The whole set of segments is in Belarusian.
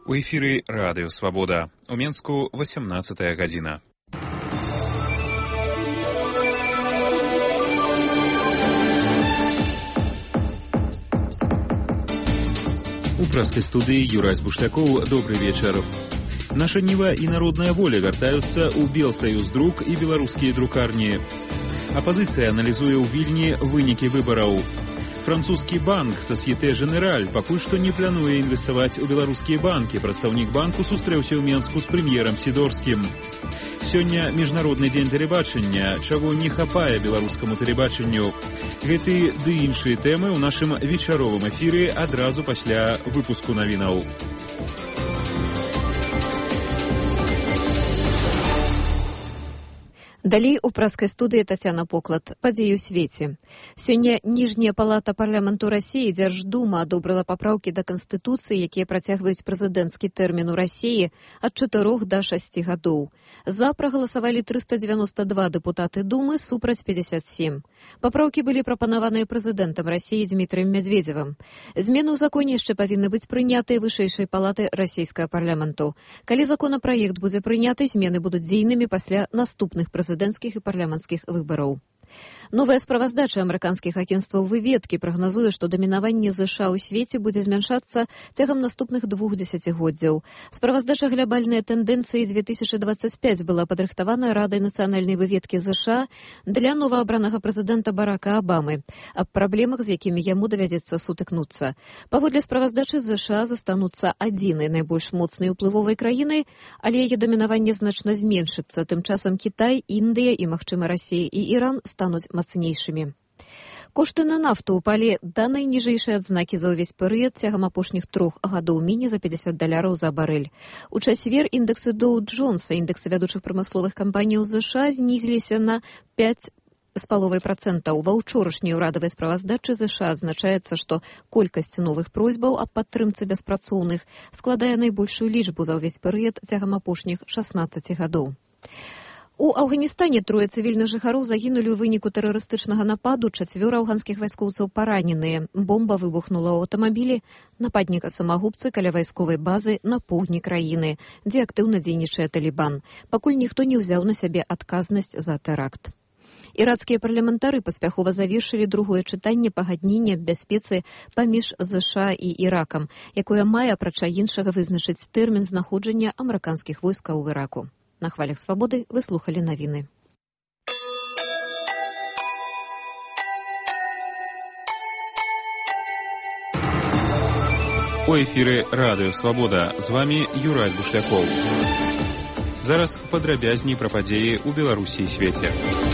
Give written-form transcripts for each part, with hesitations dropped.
У эфіры Радыё Свабода. У Менску 18 гадзіна. У праскай студыі Юрась Бушлякоў. Добрый вечар. Наша Ніва і народная воля вяртаюцца ў Белсаюздрук і беларускія друкарні. Апазіцыя аналізуе ў Вільні вынікі выбараў. Французскі банк Société Générale пакуль што не плануе інвеставаць у беларускія банкі. Прадстаўнік банку сустрэўся ў Менску з прэм'ерам Сідорскім. Сёння міжнародны дзень тэлебачання, чаго не хапае беларускаму тэлебачанню. Гэты ды іншыя тэмы ў нашым вечаровым эфіры адразу пасля выпуску навінаў. Далей у праскай студыі Тацяна Поклад. Падзеі ў свеце. Сёння ніжняя палата парламенту Расіі Дзярждума адобрыла папраўкі да Канстытуцыі, якія працягваюць прэзідэнцкі тэрмін у Расіі ад 4 да 6 гадоў. За прагаласавалі 392 дэпутаты Думы, супраць 57. Папраўкі былі прапанаваныя прэзідэнтам Расіі Дмітрыем Мядведзевым. Змены ў законе яшчэ павінны быць прынятыя вышэйшай палаты расійскага парламенту. Калі законапраект будзе прыняты, змены будуць дзейнымі пасля наступных прэзідэнцкіх і парламенцкіх выбараў. Новая справаздача амерыканскіх агенцтваў выведкі прагназуе, што дамінаванне ЗША ў свеце будзе змяншацца цягам наступных 2 дзесяцігоддзяў. Справаздача глобальныя тэндэнцыі 2025 была падрыхтавана Радай нацыянальнай выведкі ЗША для новаабранага прэзідэнта Барака Абамы, аб праблемах, з якімі яму давядзецца сутыкнуцца. Паводле справаздачы ЗША застануцца адзінай найбольш моцнай уплывовай краінай, але яе дамінаванне значна зменшыцца. Тым часам Кітай, Індыя і, магчыма, Расія і Іран стануць мацнейшымі. Кошты на нафту ўпалі да найніжэйшай адзнакі за ўвесь перыяд цягам апошніх 3 гадоў, меней за $50 за барэль. У чацвер індэксы Доу Джонса, індексы вядучых прамысловых кампаній ЗША, знізіліся на 5,5%. Ва ўчорашняй урадавай справаздачы ЗША адзначаецца, што колькасць новых просьбаў аб падтрымцы беспрацоўных складае найбольшую лічбу за ўвесь перыяд цягам апошніх 16 гадоў. У Афганістане 3 цывільных жыхароў загінулі ў выніку тэрарыстычнага нападу, 4 афганскіх вайскоўцаў параненыя. Бомба выбухнула ў аўтамабілі нападніка-самагубцы каля вайсковай базы на поўдні краіны, дзе актыўна дзейнічае Талібан. Пакуль ніхто не ўзяў на сябе адказнасць за тэракт. Ірацкія парламентары паспяхова завершылі другое чытанне пагаднення аб бяспецы паміж ЗША і Іракам, якое мае, апрача іншага, вызначыць тэрмін знаходжання амерыканскіх войскаў у Іраку. На хвалях свабоды вы слухалі навіны. У эфіры Радыё Свабода. З вами Юрась Бушлякоў. Зараз падрабязней пра падзеі ў Беларусі і свеце.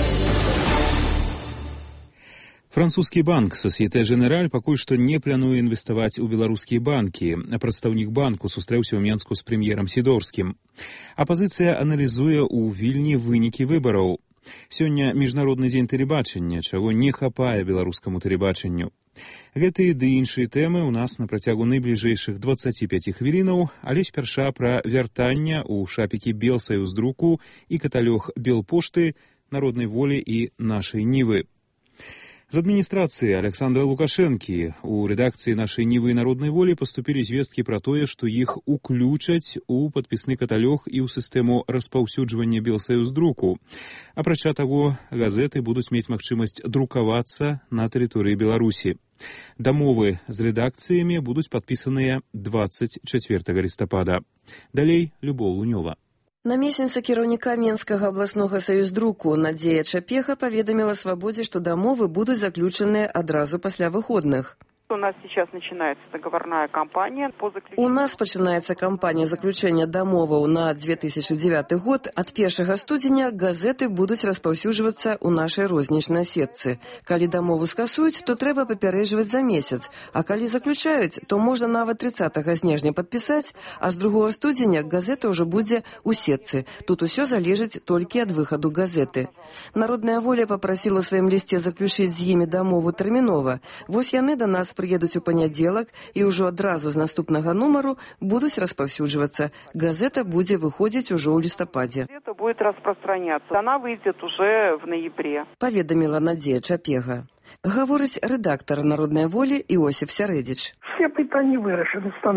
Французскі банк Société Générale пакуль што не плануе інвеставаць у беларускія банкі. Прадстаўнік банку сустрэўся ў Менску з прэм'ерам Сідорскім. Апазіцыя аналізуе ў Вільні вынікі выбараў. Сёння міжнародны дзень тэлебачання, чаго не хапае беларускаму тэлебачанню. Гэтыя ды іншыя тэмы ў нас на працягу найбліжэйшых 25 хвілінаў, але спярша пра вяртанне ў шапікі Белсаюздруку і каталог Белпошты, народнай волі і нашай Нівы. З адміністрацыі Александра Лукашэнкі у рэдакцыі нашай Нівы і народнай волі паступілі звесткі пра тое, што іх уключаць у падпісны каталог і ў сістэму распаўсюджвання Белсаюздруку. Апрача таго, газеты будуць мець магчымасць друкавацца на тэрыторыі Беларусі. Дамовы з рэдакцыямі будуць падпісаныя 24 лістапада. Далей Любоў Лунёва. Намесніца кіраўніка Менскага абласнога саюздруку Надзея Чапега паведаміла Свабодзе, што дамовы будуць заключаныя адразу пасля выходных. У нас сейчас начинается договорная кампания по заключению. У нас пачынаецца кампанія заключэння дамоваў на 2009 год. Ад 1 студзеня газеты будуць распаўсюджвацца ў нашай рознічнай сетцы. Калі дамову скасуюць, то трэба папярэджваць за месяц, а калі заключаюць, то можна нават 30 снежня падпісаць, а з 2 студзеня газета ўжо будзе ў сетцы. Тут усё залежыць толькі ад выхаду газеты. Народная воля папрасіла ў сваім лісце заключыць з імі дамову тэрмінова. Вось яны да нас прыедуць у панядзелак і ўжо адразу з наступнага нумару будуць распаўсюджвацца. Газета будзе выходзіць ужо ў лістападзе. Газета будет распространяться. Она выйдет уже в ноябре. Паведаміла Надзея Чапега. Гаворыць рэдактар народнай волі Іосиф Сярэдзіч. Все питання вирішені становче.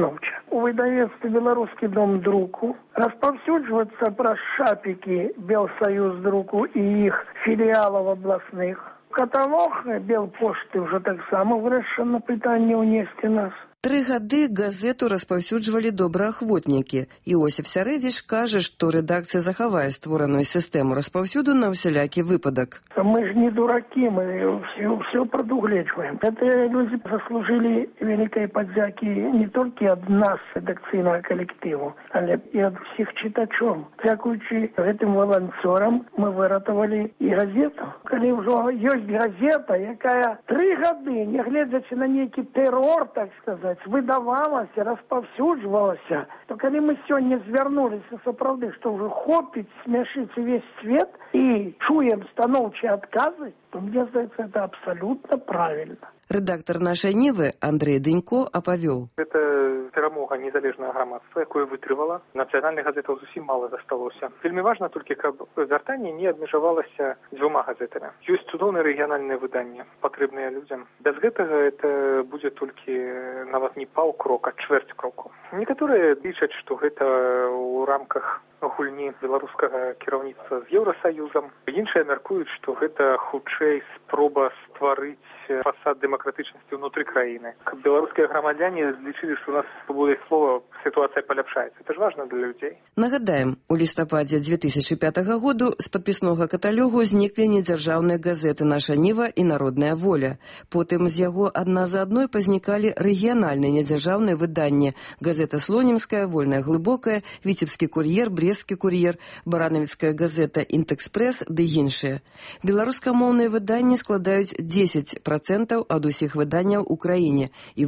у выдавецтве «Беларускі дом друку», распаўсюджвацца праз шапікі «Белсоюз друку» і іх філіалаў абласных. Каталог «Белпошты» ўжо таксама вырашана пытанне ўнесці нас. 3 гады газету распаўсюджвалі добраахвотнікі. Іосиф Сярэдзіч кажа, што рэдакцыя захавае створаную сістэму распаўсюду на ўсялякі выпадак. Мы ж не дуракі, мы все прадугледжваем. Гэтыя людзі заслужылі вялікай падзякі не толькі ад нас, рэдакцыйнага калектыву, але і ад усіх чытачоў. Дзякуючы гэтым валанцёрам мы выратавалі і газету. Калі ўжо ёсць газета, якая 3 гады, нягледзячы на нейкі тэрор, так сказаць, выдавалася, распаўсюджвалася, то калі мы сёння звярнуліся сапраўды, што ўжо хопіць смяшыць увесь свет і чуем станоўчыя адказы, то мне здаецца, это абсолютно правильно. Рэдактар нашай Нівы Андрэй Дынько апавёў. Это перамога незалежнага грамадства, якое вытрывала. Нацыянальных газетаў зусім мала засталося. Вельмі важна толькі, каб вяртанне не абмежавалася 2 газетамі. Ёсць цудоўныя рэгіянальныя выданні, патрэбныя людзям. Без гэтага это будзе толькі нават не паўкрока, чвэрць кроку. Некаторыя лічаць, што гэта ў рамках гульні беларускага кіраўніцтва з Еўрасаюзам. Іншыя мяркуюць, што гэта хутчэй спроба стварыць фасад дэмакратычнасці ўнутры краіны. Каб беларускія грамадзяне лічылі, што у нас свабодой слова сітуацыя паляпшаецца. Это ж важна для людзей. Нагадаем, у лістападзе 2005 году з падпіснога каталогу зніклі недзяржаўныя газеты «Наша Ніва» і «Народная воля». Потым з яго адна за адной пазнікалі рэгіянальныя недзяржаўныя выданні газета «Слонімская», «Вольная глыбокая», «Віцебскі кур'ер», «Брестскі кур'ер», «Баранавіцкая газета», «Інтэкспрэс» ды іншыя. Беларускамоўныя выданні складаюць 10% ад усіх выданняў у краіне і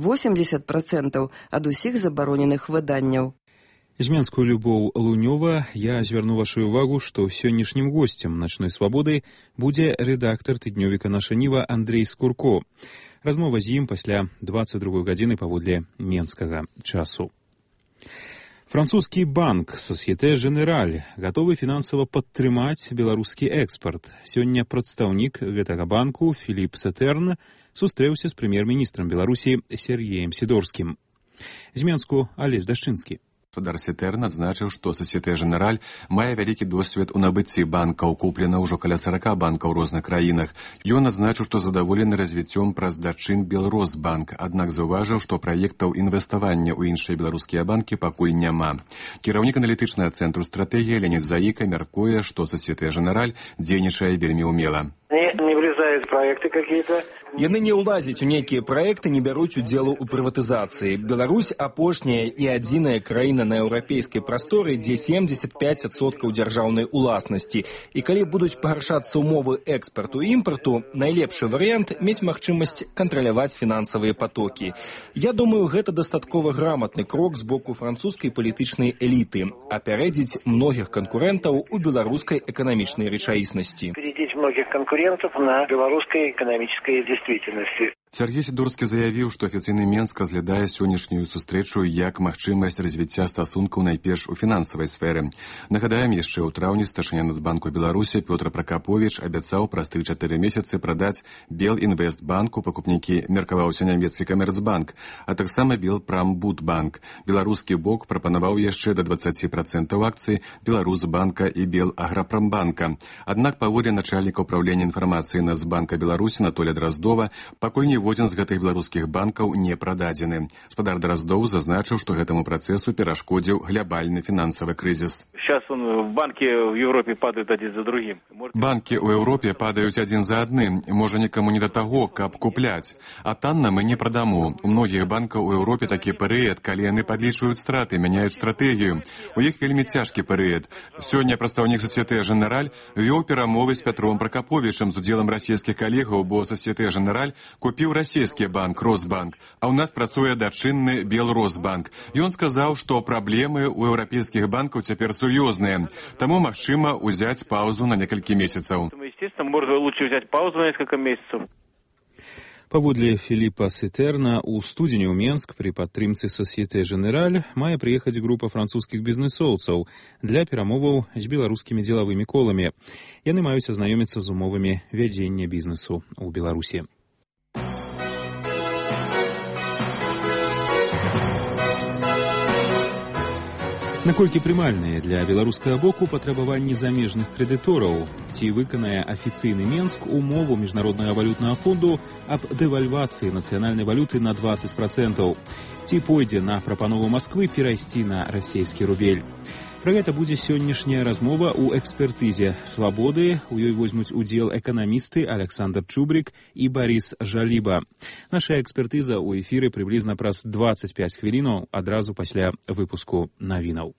80% ад усіх забароненых выданняў. З Менскую Любоў Лунёва я звярну вашу увагу, што сённяшнім госцем «Начной свабоды» будзе рэдактар тыднёвіка «Наша Ніва» Андрэй Скурко. Размова з ім пасля 22 гадзіны паводле менскага часу. Французскі банк «Сосьете Женераль» гатовы фінансава падтрымаць беларускі экспарт. Сёння прадстаўнік гэтага банку Філіп Сатэрн сустрэўся з прэм'ер-міністрам Беларусі Сергеем Сідорскім. З Менску Алесь Дашчынскі. Гаспадар Сатэрн адзначыў, што «Сосьете Женераль» мае вялікі досвед у набыцці банкаў, куплена ўжо каля 40 банкаў у розных краінах. Ён адзначыў, што задаволены развіццём праз дачын Белросбанк, аднак заўважыў, што праектаў інвеставання ў іншыя беларускія банкі пакуль няма. Кіраўнік аналітычнага цэнтру стратэгіі Леонід Заіка мяркуе, што «Сосьете Женераль» дзейнічае вельмі ўмела. Не влезают проекты какие-то. Яны не ўлазяць у нейкія праекты, не бяруць удзелу ў прыватызацыі. Беларусь апошняя і адзіная краіна на еўрапейскай прасторы, дзе 75% дзяржаўнай уласнасці. І калі будуць пагаршацца ўмовы экспарту і імпарту, найлепшы варыянт мець магчымасць кантраляваць фінансавыя потокі. Я думаю, гэта дастаткова граматны крок з боку французскай палітычнай эліты, апярэдзіць многіх канкурэнтаў у беларускай эканамічнай рэчаіснасці. Перейдзіць многіх канкурентов на беларускай эканамічнай действительности. Сергей Сідорскі заявіў, што афіцыйны Менск разглядае сённяшнюю сустрэчу як магчымасць развіцця стасункаў найперш у фінансавай сферы. Нагадаем, яшчэ ў траўні старшыня Нацбанку Беларусі Пётр Пракаповіч абяцаў праз 3-4 месяцы прадаць Белінвестбанку, пакупнікі меркаваўся нямецкі Камерцбанк, а таксама Белпрамбудбанк. Беларускі бок прапанаваў яшчэ да 20% акцый Беларусбанка і Белаграпрамбанка. Аднак паводле начальніка ўправлення інфармацыі Нацбанка Беларусі Анатолія Драздова, пакуль ніводзін з гэтых беларускіх банкаў не прададзены. Гаспадар Драздоў зазначыў, што гэтаму працэсу перашкодзіў глобальны фінансавы крызіс. Банки в Европе падают один за другим. Банкі ў Еўропе падаюць адзін за адным. Можа, нікаму не да таго, каб купляць. А танна мы не прадаму. У многіх банкаў у Еўропе такі перыяд, калі яны падлічваюць страты, мяняюць стратэгію. У іх вельмі цяжкі перыяд. Сёння прадстаўнік «Сосьете Женераль» вёў перамовы з Пятром Пракаповічам з удзелам расійскіх калегаў, бо «Сосьете Женераль» купіў расійскі банк Росбанк, а ў нас працуе дачынны Белросбанк. Ён сказаў, што праблемы ў еўрапейскіх банкаў цяпер сур'ёзныя, таму магчыма ўзяць паўзу на некалькі месяцаў. Естественно, можно лучше взять паузу на несколько месяцев. Паводле Філіпа Сатэрна, у студзені ў Менск пры падтрымцы «Сосьете Женераль» мае прыехаць група французскіх бізнэсоўцаў для перамоваў з беларускімі дзелавымі коламі. Яны маюць азнаёміцца з умовамі вядзення бізнесу ў Беларусі. Наколькі прымальныя для беларускага боку патрабаванні замежных крэдытораў? Ці выканае афіцыйны Менск умову Міжнароднага валютнага фонду аб дэвальвацыі нацыянальнай валюты на 20%? Ці пойдзе на прапанову Масквы перайсці на расійскі рубель? Пра гэта будзе сённяшняя размова ў экспертызе «Свабоды». У ёй возьмуць удзел эканамісты Александр Чубрик і Борис Жаліба. Наша экспертыза ў эфіры прыблізна праз 25 хвілінаў адразу пасля выпуску навінаў.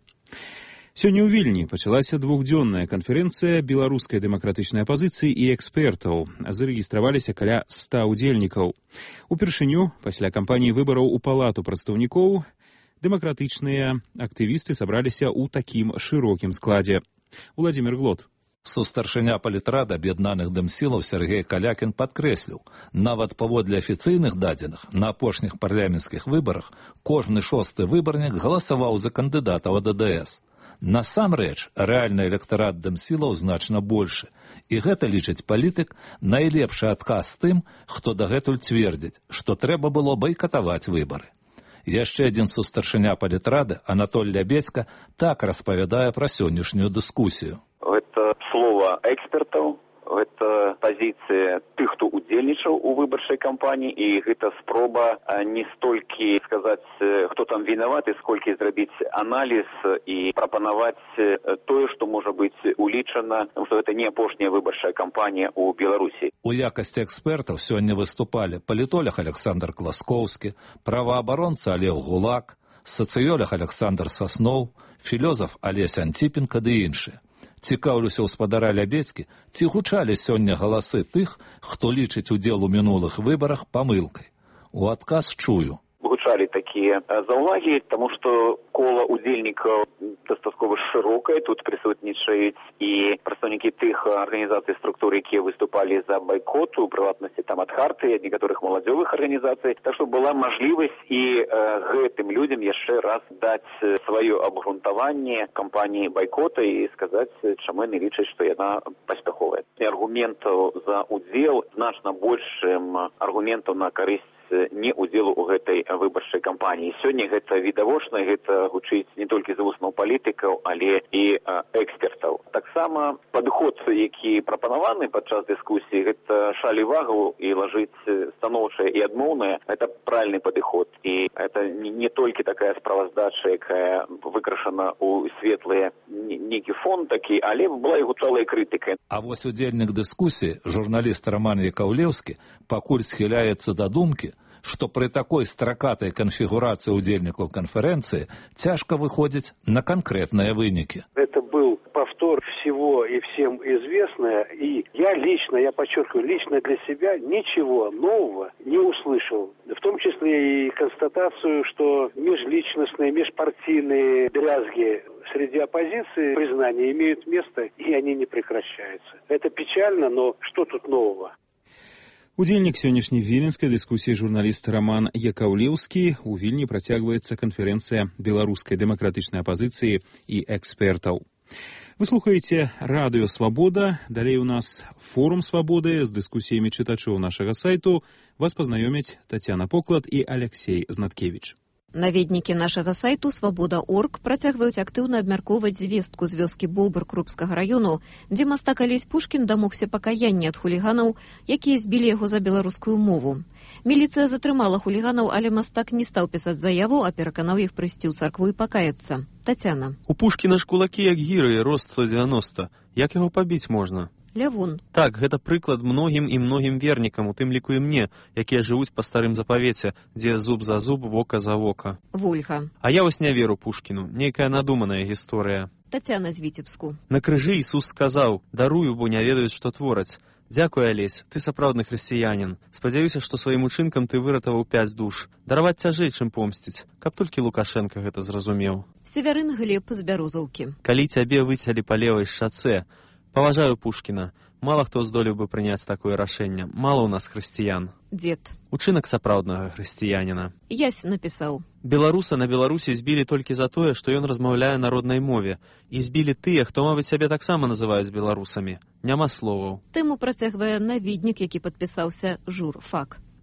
Сёння ў Вільні пачалася двухдзённая канферэнцыя беларускай дэмакратычнай апазіцыі і экспертаў. Зарэгістраваліся каля 100 удзельнікаў. Упершыню пасля кампаніі выбараў у палату прадстаўнікоў дэмакратычныя актывісты сабраліся ў такім шырокім складзе. Владимир Глот. Сустаршыня палітрада аб'яднаных дэмсілаў Сергей Калякін падкрэсліў, нават паводле афіцыйных дадзеных на апошніх парламенцкіх выбарах кожны 6-ы выбарнік галасаваў за кандыдатаў ад ДДС. Насамрэч, рэальны электарат дэмсілаў значна большы, і гэта, лічыць палітык, найлепшы адказ тым, хто дагэтуль цвердзіць, што трэба было байкатаваць выбары. Яшчэ адзін сустаршыня палітрады, Анатоль Лябедзька, так распавядае пра сённяшнюю дыскусію. Гэта слова экспертаў, гэта пазіцыя тых, хто удзельнічаў у выбарчай кампаніі, і гэта спроба не столькі сказаць, хто там вінаваты, сколькі зрабіць аналіз і прапанаваць тое, што можа быць улічана, што гэта не апошняя выбарчая кампанія ў Беларусі. У якасці экспертаў сёння выступалі палітолог Александр Класкоўскі, праваабаронца Олег Гулак, сацыёлог Александр Сасноў, філёзаф Алесь Антипенко ды іншыя. Цікаўлюся ў спадара Лябедзькі, ці гучалі сёння галасы тых, хто лічыць удзел у мінулых выбарах памылкай. У адказ чую. Гучалі такія заўвагі, таму што кола удзельнікаў дастаткова шырокае, тут прысутнічаюць і прадстаўнікі тых арганізацый структур, якія выступалі за байкот, у прыватнасці там ад Харты, ад некаторых маладзёвых арганізацый, так што была мажлівасць і гэтым людзям яшчэ раз даць сваё абгрунтаванне кампаніі байкота і сказаць, чаму яны лічаць, што яна паспяховая. Аргументаў за удзел значна больш, чым аргументаў на карысць не удзелу ў гэтай выбарчай кампаніі. Сёння гэта відавочна, гэта гучыць не толькі з вуснаў палітыкаў, але і экспертаў. Таксама падход, які прапанаваны падчас дыскусіі, гэта шалі вагу і лажыць станоўчае і адмоўнае, гэта правільны падыход. І гэта не толькі такая справаздача, якая выкрашана ў светлыя нейкі фон такі, але была і гучалая крытыка. А вось удзельнік дыскусіі, журналіст Роман Якаўлеўскі, пакуль схіляецца да думкі, што пры такой стракатай канфігурацыі удзельнікаў канферэнцыі цяжка выходзіць на канкрэтныя вынікі. Это был повтор всего и всем известное, и я подчеркиваю, лично для себя ничего нового не услышал. В том числе и констатацию, что межличностные, межпартийные дрязги среди оппозиции признания имеют место, и они не прекращаются. Это печально, но что тут нового? Удзельнік сённяшняй віленскай дыскусіі журналіст Роман Якаўлеўскі. У Вільні працягваецца канферэнцыя беларускай дэмакратычнай апазіцыі і экспертаў. Вы слухаеце радыё «Свабода». Далей у нас форум «Свабоды» з дыскусіямі чытачоў нашага сайту. Вас пазнаёмяць Тацяна Поклад і Алексей Знаткевіч. Наведнікі нашага сайту «Свабода.орг» працягваюць актыўна абмяркоўваць звестку з вёскі Бобр Крупскага раёну, дзе мастак Алесь Пушкін дамогся пакаяння ад хуліганаў, якія збілі яго за беларускую мову. Міліцыя затрымала хуліганаў, але мастак не стаў пісаць заяву, а пераканаў іх прыйсці ў царкву і пакаяцца. Тацяна. У Пушкіна ж кулакі як гіры, рост 190. Як яго пабіць можна? Лявун. Так, гэта прыклад многім і многім вернікам, у тым ліку і мне, якія жывуць па старым запавеце, дзе зуб за зуб, вока за вока. Вольга. А я вось не веру Пушкіну, нейкая надуманая гісторыя. Тацяна з Віцебску. На крыжы Ісус сказаў: «Дарую, бо не ведаюць, што твораць». Дзякуй, Алесь, ты сапраўдны хрысціянін. Спадзяюся, што сваім учынкам ты выратаваў 5 душ. Дараваць цяжэй, чым помсціць, каб толькі Лукашенка гэта зразумеў. Северын Глеб з Бярозаўкі. Калі цябе выцялі па левай шчацэ. Паважаю Пушкіна. Мала хто здолеў бы прыняць такое рашэнне. Мала ў нас хрысціян. Дзед. Учынак сапраўднага хрысціяніна. Ясь напісаў. Беларуса на Беларусі збілі толькі за тое, што ён размаўляе на роднай мове. І збілі тыя, хто, мабыць, сябе таксама называюць беларусамі. Няма словаў. Тэму працягвае наведнік, які падпісаўся журфак.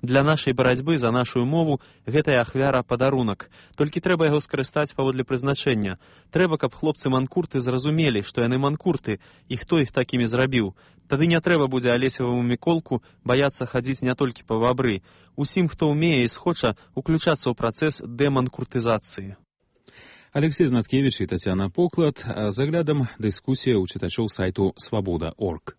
Для нашай барацьбы за нашу мову гэтая ахвяра падарунак. Толькі трэба яго скарыстаць паводле прызначэння. Трэба, каб хлопцы-манкурты зразумелі, што яны манкурты, і хто іх такімі зрабіў. Тады не трэба будзе Алесеваму Міколку баяцца хадзіць не толькі па вабры. Усім, хто ўмее і схоча, уключацца ў працэс дэманкуртызацыі. Алексей Знаткевич і Тацяна Поклад. З аглядам дыскусія ў чытачоў сайту свабода.орг.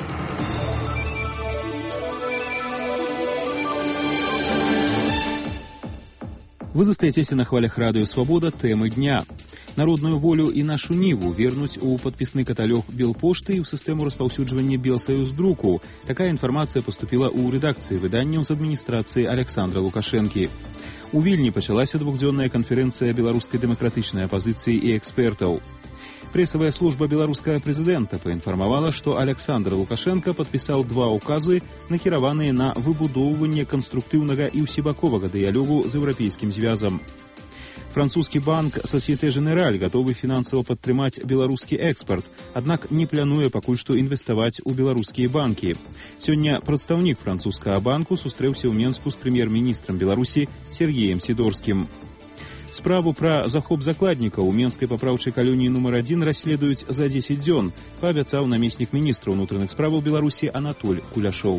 Вы застаецеся на хвалях радыё «Свабода» тэмы дня. Народную волю і нашу ніву вернуць у падпісны каталог Белпошты і ў сістэму распаўсюджвання Белсаюздруку. Такая інфармацыя паступіла ў рэдакцыі выданняў з адміністрацыі Александра Лукашэнкі. У Вільні пачалася двухдзённая канферэнцыя беларускай дэмакратычнай апазіцыі і экспертаў. Прэсавая служба беларускага прэзідэнта паінфармавала, што Александр Лукашенко падпісаў 2 указы, накіраваныя на выбудоўванне канструктыўнага і ўсебаковага дыялогу з еўрапейскім звязам. Французскі банк Société Générale гатовы фінансава падтрымаць беларускі экспарт, аднак не плануе пакуль што інвеставаць у беларускія банкі. Сёння прадстаўнік французскага банку сустрэўся ў Менску з прэм'ер-міністрам Беларусі Сергеем Сідорскім. Справу пра захоп закладнікаў у Менскай папраўчай калоніі нумар 1 расследуюць за 10 дзён, паабяцаў намеснік міністра ўнутраных справаў Беларусі Анатоль Куляшоў.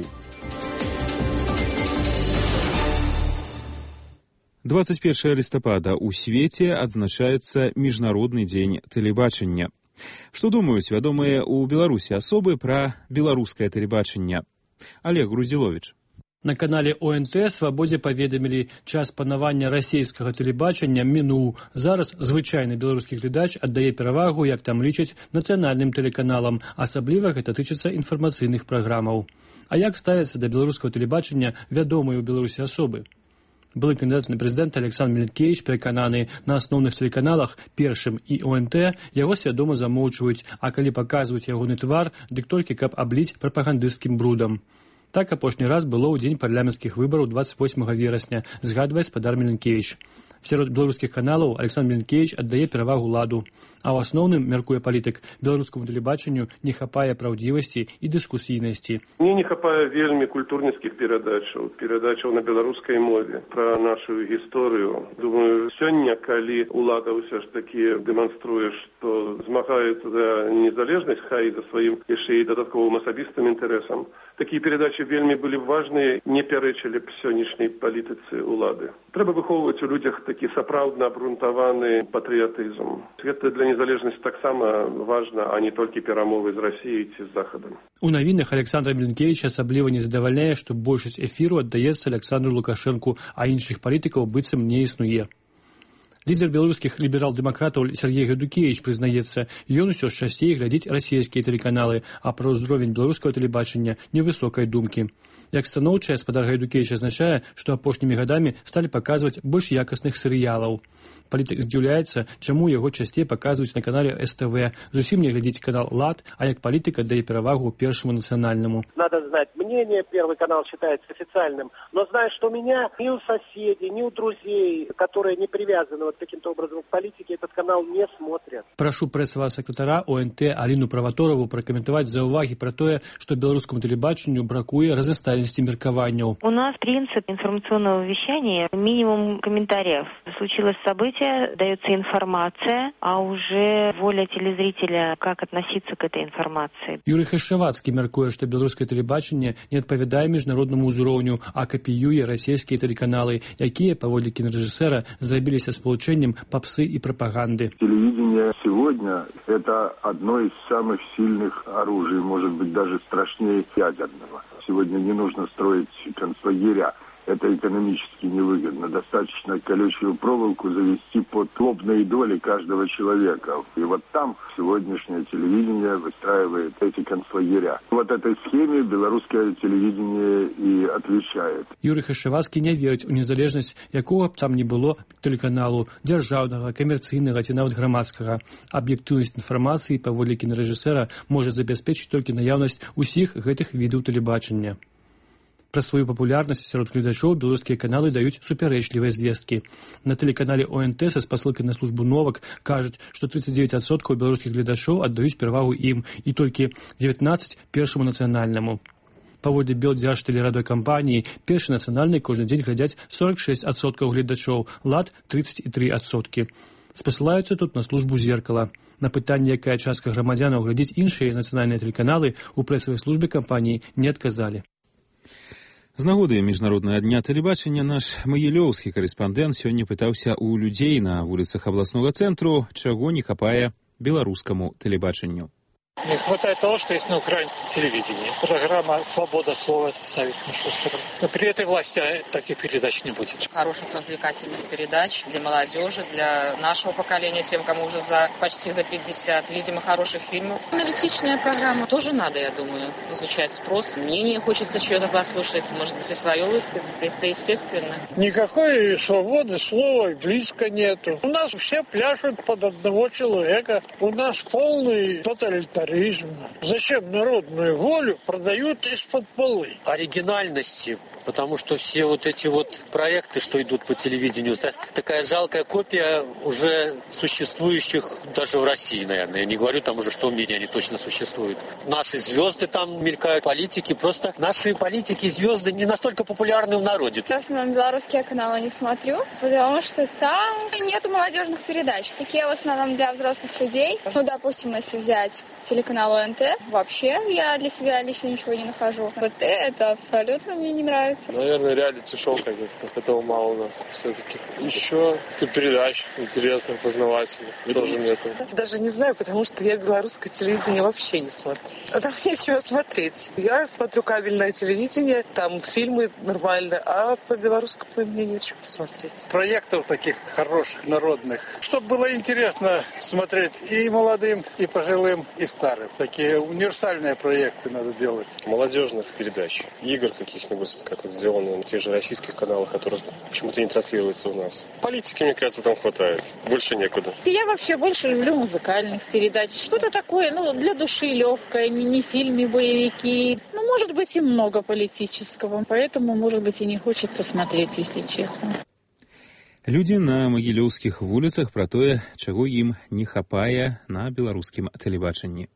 21 лістапада ў свеце адзначаецца Міжнародны дзень тэлебачання. Што думаюць вядомыя ў Беларусі асобы пра беларускае тэлебачанне? Олег Груздзіловіч. На канале ОНТ «Свабодзе» паведамілі, час панавання расійскага тэлебачання мінуў. Зараз звычайны беларускі глядач аддае перавагу, як там лічаць, нацыянальным тэлеканалам, асабліва гэта тычыцца інфармацыйных праграмаў. А як ставяцца да беларускага тэлебачання вядомыя ў Беларусі асобы? Былы кандыдат на прэзідэнта Александр Мілінкевіч перакананы, на асноўных тэлеканалах «Першым» і ОНТ яго свядома замоўчваюць, а калі паказваюць ягоны твар, дык толькі каб абліць прапагандысцкім брудам. Так апошні раз было ў дзень парламенцкіх выбараў 28 верасня, згадвае спадар Мілінкевіч. Сярод беларускіх каналаў Александр Мілінкевіч аддае перавагу ладу, а ў асноўным, мяркуе палітык, беларускаму тэлебачанню не хапае праўдзівасці і дыскусійнасці. Мне не хапае вельмі культурніцкіх перадачаў на беларускай мове пра нашу гісторыю. Думаю, сёння, калі ўлада ўсё ж такі дэманструе, што змагаецца за незалежнасць, хай за сваім яшчэ і дадатковым асабістым інтарэсам, такія перадачы вельмі былі важныя, не пярэчылі б сённяшняй палітыцы ўлады. Трэба выхоўваць у людзях такі сапраўдна абрунтаваны патрыятызм. Гэта для незалежнасці таксама важна, а не толькі перамовы з Расіяй ці з Захадам. У навінах Александра Мілінкевіча асабліва не задавальняе, што большасць эфіру аддаецца Александру Лукашэнку, а іншых палітыкаў быццам не існуе. Лідер беларускіх ліберал-дэмакратаў Сергей Гадукевіч прызнаецца, ён усё ж часцей глядзіць расійскія тэлеканалы, а пра ўзровень беларускага тэлебачання невысокай думкі. Як станоўчае, спадар Гайдукевіч азначае, што апошнімі гадамі сталі паказваць больш якасных серыялаў. Палітык здзіўляецца, чаму яго часцей паказваюць на канале СТВ. Зусім не глядзіць канал «Лад», а як палітык аддае перавагу Першаму национальному. Надо знать мнение, Первый канал считается официальным, но знаешь, что у меня ни у соседей, ни у друзей, которые не привязаны вот таким-то образом к политике, этот канал не смотрят. Прашу прэсавага сакратара ОНТ Аліну Праваторову пракаментаваць заўвагі пра тое, што беларускаму тэлебачанню бракуе разнастайнасці меркаванняў. У нас принцип информационного вещания минимум комментариев. Случилось событие, дается информация, а уже воля телезрителя, как относиться к этой информации. Юрий Хашчавацкі мяркуе, што беларускае тэлебачанне не адпавядае міжнароднаму ўзроўню, а капіюе расійскія тэлеканалы, якія, паводле кінарэжысэра, зрабіліся спалучэннем попсы и пропаганды. Телевидение сегодня – это одно из самых сильных оружий, может быть, даже страшнее ядерного. Сегодня не нужно строить концлагеря. Это экономически невыгодно. Достаточно колючую проволоку завести под лобные доли каждого человека. И вот там сегодняшнее телевидение выстраивает эти концлагеря. Вот этой схеме белорусское телевидение и отвечает. Юрий Хашчавацкі не верыць у незалежнасць, якога б там не было тэлеканалу, дзяржаўнага, камерцыйнага ці нават грамадскага. Аб'ектыўнасць інфармацыі паводле кінарэжысэра можа забяспечыць толькі наяўнасць усіх гэтых відаў тэлебачання. Пра сваю папулярнасць сярод гледачоў беларускія каналы даюць супярэчлівыя звесткі. На тэлеканале ОНТ са спасылкай на службу новак кажуць, што 39% беларускіх гледачоў аддаюць перавагу ім і толькі 19% Першаму нацыянальнаму. Паводле Белдзяржтэлерадыёкампаніі, першы нацыянальны кожны дзень глядзяць 46% гледачоў, лад 33%. Спасылаюцца тут на службу «Зеркала». На пытанне, якая частка грамадзянаў глядзіць іншыя нацыянальныя тэлеканалы, у прэсавай службе кампаніі не адказалі. З нагоды міжнароднага дня тэлебачання наш магілёўскі карэспандэнт сёння пытаўся ў людзей на вуліцах абласнога цэнтру, чаго не хапае беларускаму тэлебачанню. Не хватает того, что есть на украинском телевидении. Программа «Свобода слова» ставит нашу сторону. Но при этой власти таких передач не будет. Хороших развлекательных передач для молодежи, для нашего поколения, тем, кому уже почти за 50. Видимо, хороших фильмов. Аналитичная программа тоже надо, я думаю, изучать спрос. Мнение хочется чего-то послушать, может быть, и свое высказать. Это естественно. Никакой свободы слова близко нету. У нас все пляшут под одного человека. У нас полный тоталитаризм. Зачем народную волю продают из-под полы? Оригинальности, потому что все вот эти вот проекты, что идут по телевидению, это такая жалкая копия уже существующих даже в России, наверное. Я не говорю там уже, что в мире они точно существуют. Наши звезды там мелькают, политики. Просто наши политики и звезды не настолько популярны в народе. Я в основном белорусские каналы не смотрю, потому что там нету молодежных передач. Такие в основном для взрослых людей. Ну, допустим, если взять телеканал ОНТ, вообще я для себя лично ничего не нахожу. Вот это абсолютно мне не нравится. Наверное, реалити-шоу каких-то. Этого мало у нас все-таки. Еще передач интересных, познавательных тоже нету. Даже не знаю, потому что я белорусское телевидение вообще не смотрю. А там нечего смотреть. Я смотрю кабельное телевидение, там фильмы нормальные, а по белорусскому мне нечего смотреть. Проектов таких хороших, народных, чтобы было интересно смотреть и молодым, и пожилым, и старым. Такие универсальные проекты надо делать. Молодежных передач, игр каких-нибудь, как вот сделано на тех же российских каналах, которые почему-то не транслируются у нас. Политики, мне кажется, там хватает. Больше некуда. Я вообще больше люблю музыкальных передач. Что-то такое, для души легкое, не фильмы, боевики. Может быть, и много политического. Поэтому, может быть, и не хочется смотреть, если честно. Людзі на магілёўскіх вуліцах пра тое, чаго ім не хапае на беларускім тэлебачанні.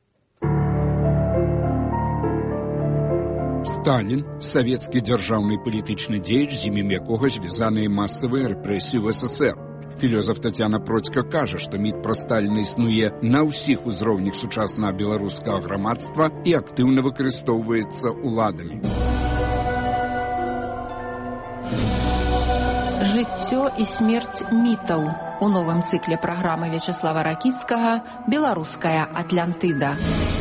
Сталін, савецкі дзяржаўны палітычны дзеяч, з імем якога звязаныя масавыя рэпрэсіі ў СССР. Філёзаф Тацяна Процька кажа, што міт пра Сталіна існуе на ўсіх узроўнях сучаснага беларускага грамадства і актыўна выкарыстоўваецца ўладамі. «Жыццё і смерць мітаў» у новым цыкле праграмы Вячеслава Ракіцкага «Беларуская Атлантыда».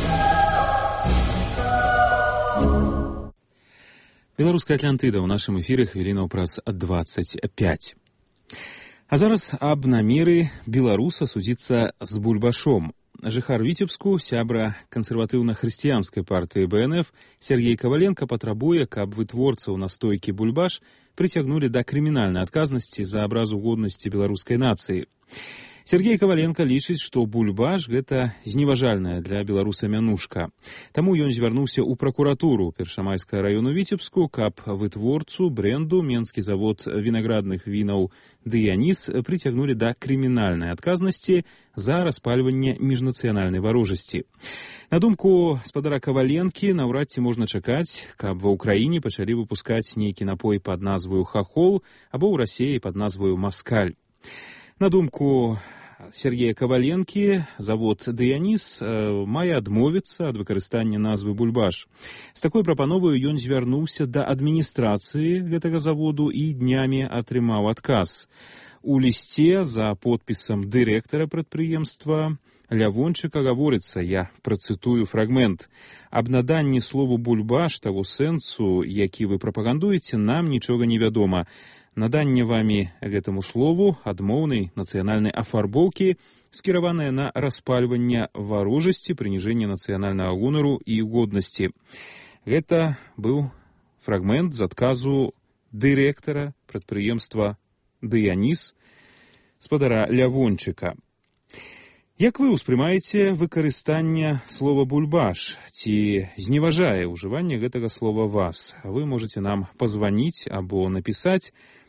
Беларуская Атлантыда ў нашым эфіры хвілінаў праз 25. А зараз аб намеры беларуса судзіцца з бульбашом. Жыхар Віцебску, сябра кансерватыўна-хрысціянскай партыі БНФ Сергей Коваленко патрабуе, каб вытворцаў настойкі бульбаш прыцягнулі да крымінальнай адказнасці за абразу годнасці беларускай нацыі. Сергей Коваленко лічыць, што бульбаш – гэта зневажальная для беларуса мянушка. Таму ён звярнуўся ў пракуратуру Першамайскага раёну Віцебску, каб вытворцу бренду менскі завод вінаградных вінаў «Дыянис» прыцягнулі да крымінальнай адказнасці за распальванне міжнацыянальнай варожасці. На думку спадара Коваленкі, наўрад ці можна чакаць, каб ва ўкраіне пачалі выпускаць нейкі напой пад назваю «Хахол» або ў Расіі пад назваю «Маскаль». На думку Сергея Коваленкі, завод «Дыянис» мае адмовіцца ад выкарыстання назвы «Бульбаш». З такой прапановаю ён звярнуўся да адміністрацыі гэтага заводу і днямі атрымаў адказ. У лісце за подпісам дырэктара прадпрыемства Лявончыка гаворыцца, я працытую фрагмент: «Аб наданні слову «бульбаш» таго сэнсу, які вы прапагандуеце, нам нічога не вядома. Наданне вамі гэтаму слову адмоўнай нацыянальнай афарбоўкі, скіраванае на распальванне варожасці, прыніжэнне нацыянальнага гонару і годнасці». Гэта быў фрагмент з адказу дырэктара прадпрыемства «Дыянис» спадара Лявончыка. Як вы ўспрымаеце выкарыстанне слова «бульбаш»? Ці зневажае ўжыванне гэтага слова вас? Вы можете нам пазваніць або напісаць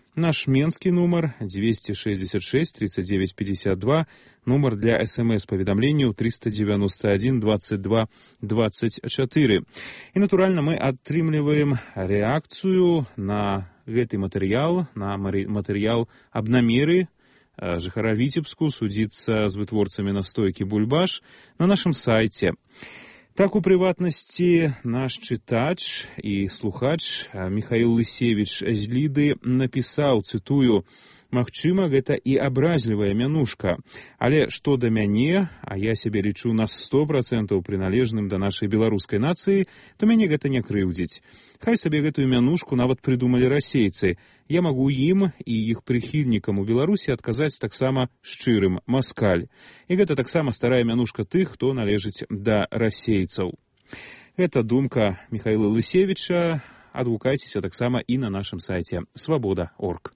Наш менскі нумар 266 39 52, нумар для СМС-паведамленняў 391 22 24. І, натуральна, мы атрымліваем рэакцыю на гэты матэрыял, на матэрыял аб намеры жыхара Віцебску судзіцца з вытворцамі настойкі «Бульбаш» на нашым сайце. Так, у прыватнасці, наш чытач і слухач Михаил Лысевич з Ліды напісаў, цытую, «Магчыма, гэта і абразлівая мянушка, але што да мяне, а я сябе лічу на 100% прыналежным да нашай беларускай нацыі, то мяне гэта не крыўдзіць. Хай сабе гэтую мянушку нават прыдумалі расейцы. Я магу ім і іх прыхільнікам у Беларусі адказаць таксама шчырым «Маскаль». І гэта таксама старая мянушка тых, хто належыць да расейцаў». Гэта думка Михаила Лысевіча. Адгукайцеся таксама і на нашым сайце «Свабода.орг».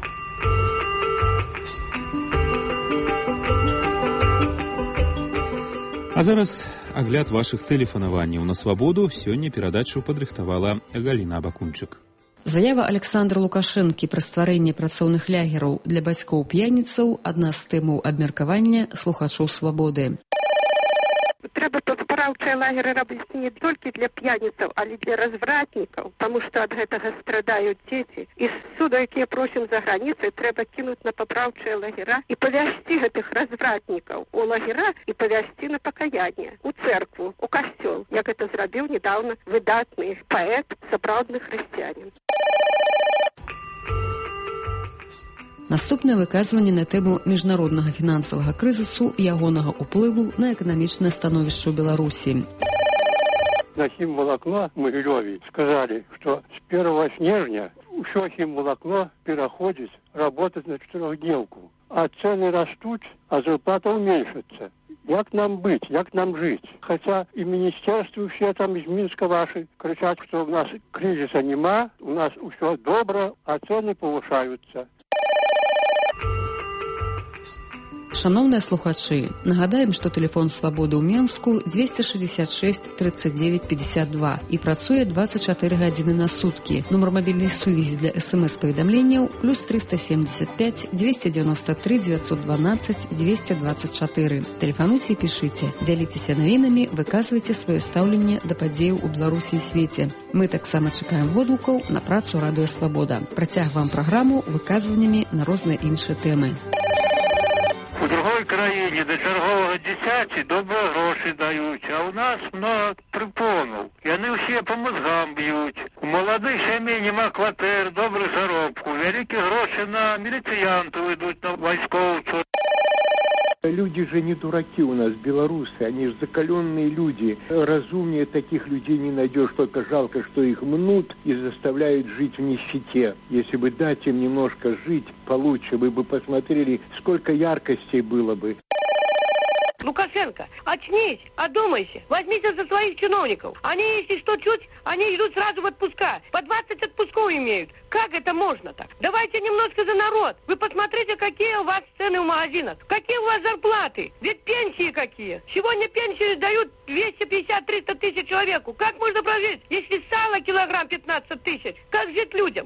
А зараз агляд вашых тэлефанаванняў на свабоду. Сёння перадачу падрыхтавала Галіна Бакунчык. Заява Александра Лукашэнкі пра стварэнне працоўных лягераў для бацькоў-п'яніцаў адна з тэмаў абмеркавання слухачоў свабоды. Трэба папраўчыя лагеры рабіць не толькі для п'яніцаў, але для развратнікаў, таму што ад гэтага страдаюць дзеці. І суда, якія просім за граніцай, трэба кінуць на папраўчыя лагера і павязці гэтых развратнікаў у лагера і павязці на пакаянне, у цэркву, у касцёл, як гэта зрабіў недаўна выдатны паэт, сапраўдны хрысціянін. Наступнае выказванне на тэму міжнароднага фінансавага крызісу і ягонага ўплыву на эканамічнае становішча ў Беларусі. На хімволокно в Могилеве сказали, что с 1 снежня все химволокно переходит работать на 4-дневку. А цены растут, а зарплата уменьшится. Як нам быть, як нам жить? Хотя и министерство все там из Минска ваши кричат, что у нас кризиса нема, у нас все добро, а цены повышаются. Шановныя слухачы, нагадаем, што тэлефон свабоды ў Менску 266 39 52 і працуе 24 гадзіны на суткі. Нумар мабільнай сувязі для СМС-паведамленняў +375 293 912 224. Тэлефануйце і пішыце, дзяліцеся навінамі, выказвайце сваё стаўленне да падзеяў у Беларусі і свеце. Мы таксама чакаем водгукаў на працу Радыё Свабода. Працягваем праграму выказваннямі на розныя іншыя тэмы. У другой краіне да чарговага дзіцяці добрыя грошы даюць, а ў нас много прыпонаў. Яны ўсе па мозгам б'юць. У маладых сямей няма кватэр, добрых заробку. Вялікія грошы на міліцыянтаў ідуць, на вайскоўцаў. Люди же не дураки у нас, белорусы, они же закаленные люди. Разумнее таких людей не найдешь, только жалко, что их мнут и заставляют жить в нищете. Если бы дать им немножко жить получше, вы бы посмотрели, сколько яркостей было бы. Лукашенко, очнись, одумайся, возьмите за своих чиновников. Они, если что чуть, они идут сразу в отпуска. По 20 отпусков имеют. Как это можно так? Давайте немножко за народ. Вы посмотрите, какие у вас цены в магазинах. Какие у вас зарплаты. Ведь пенсии какие. Сегодня пенсию дают 250-300 тысяч человеку. Как можно прожить, если сало килограмм 15 тысяч? Как жить людям?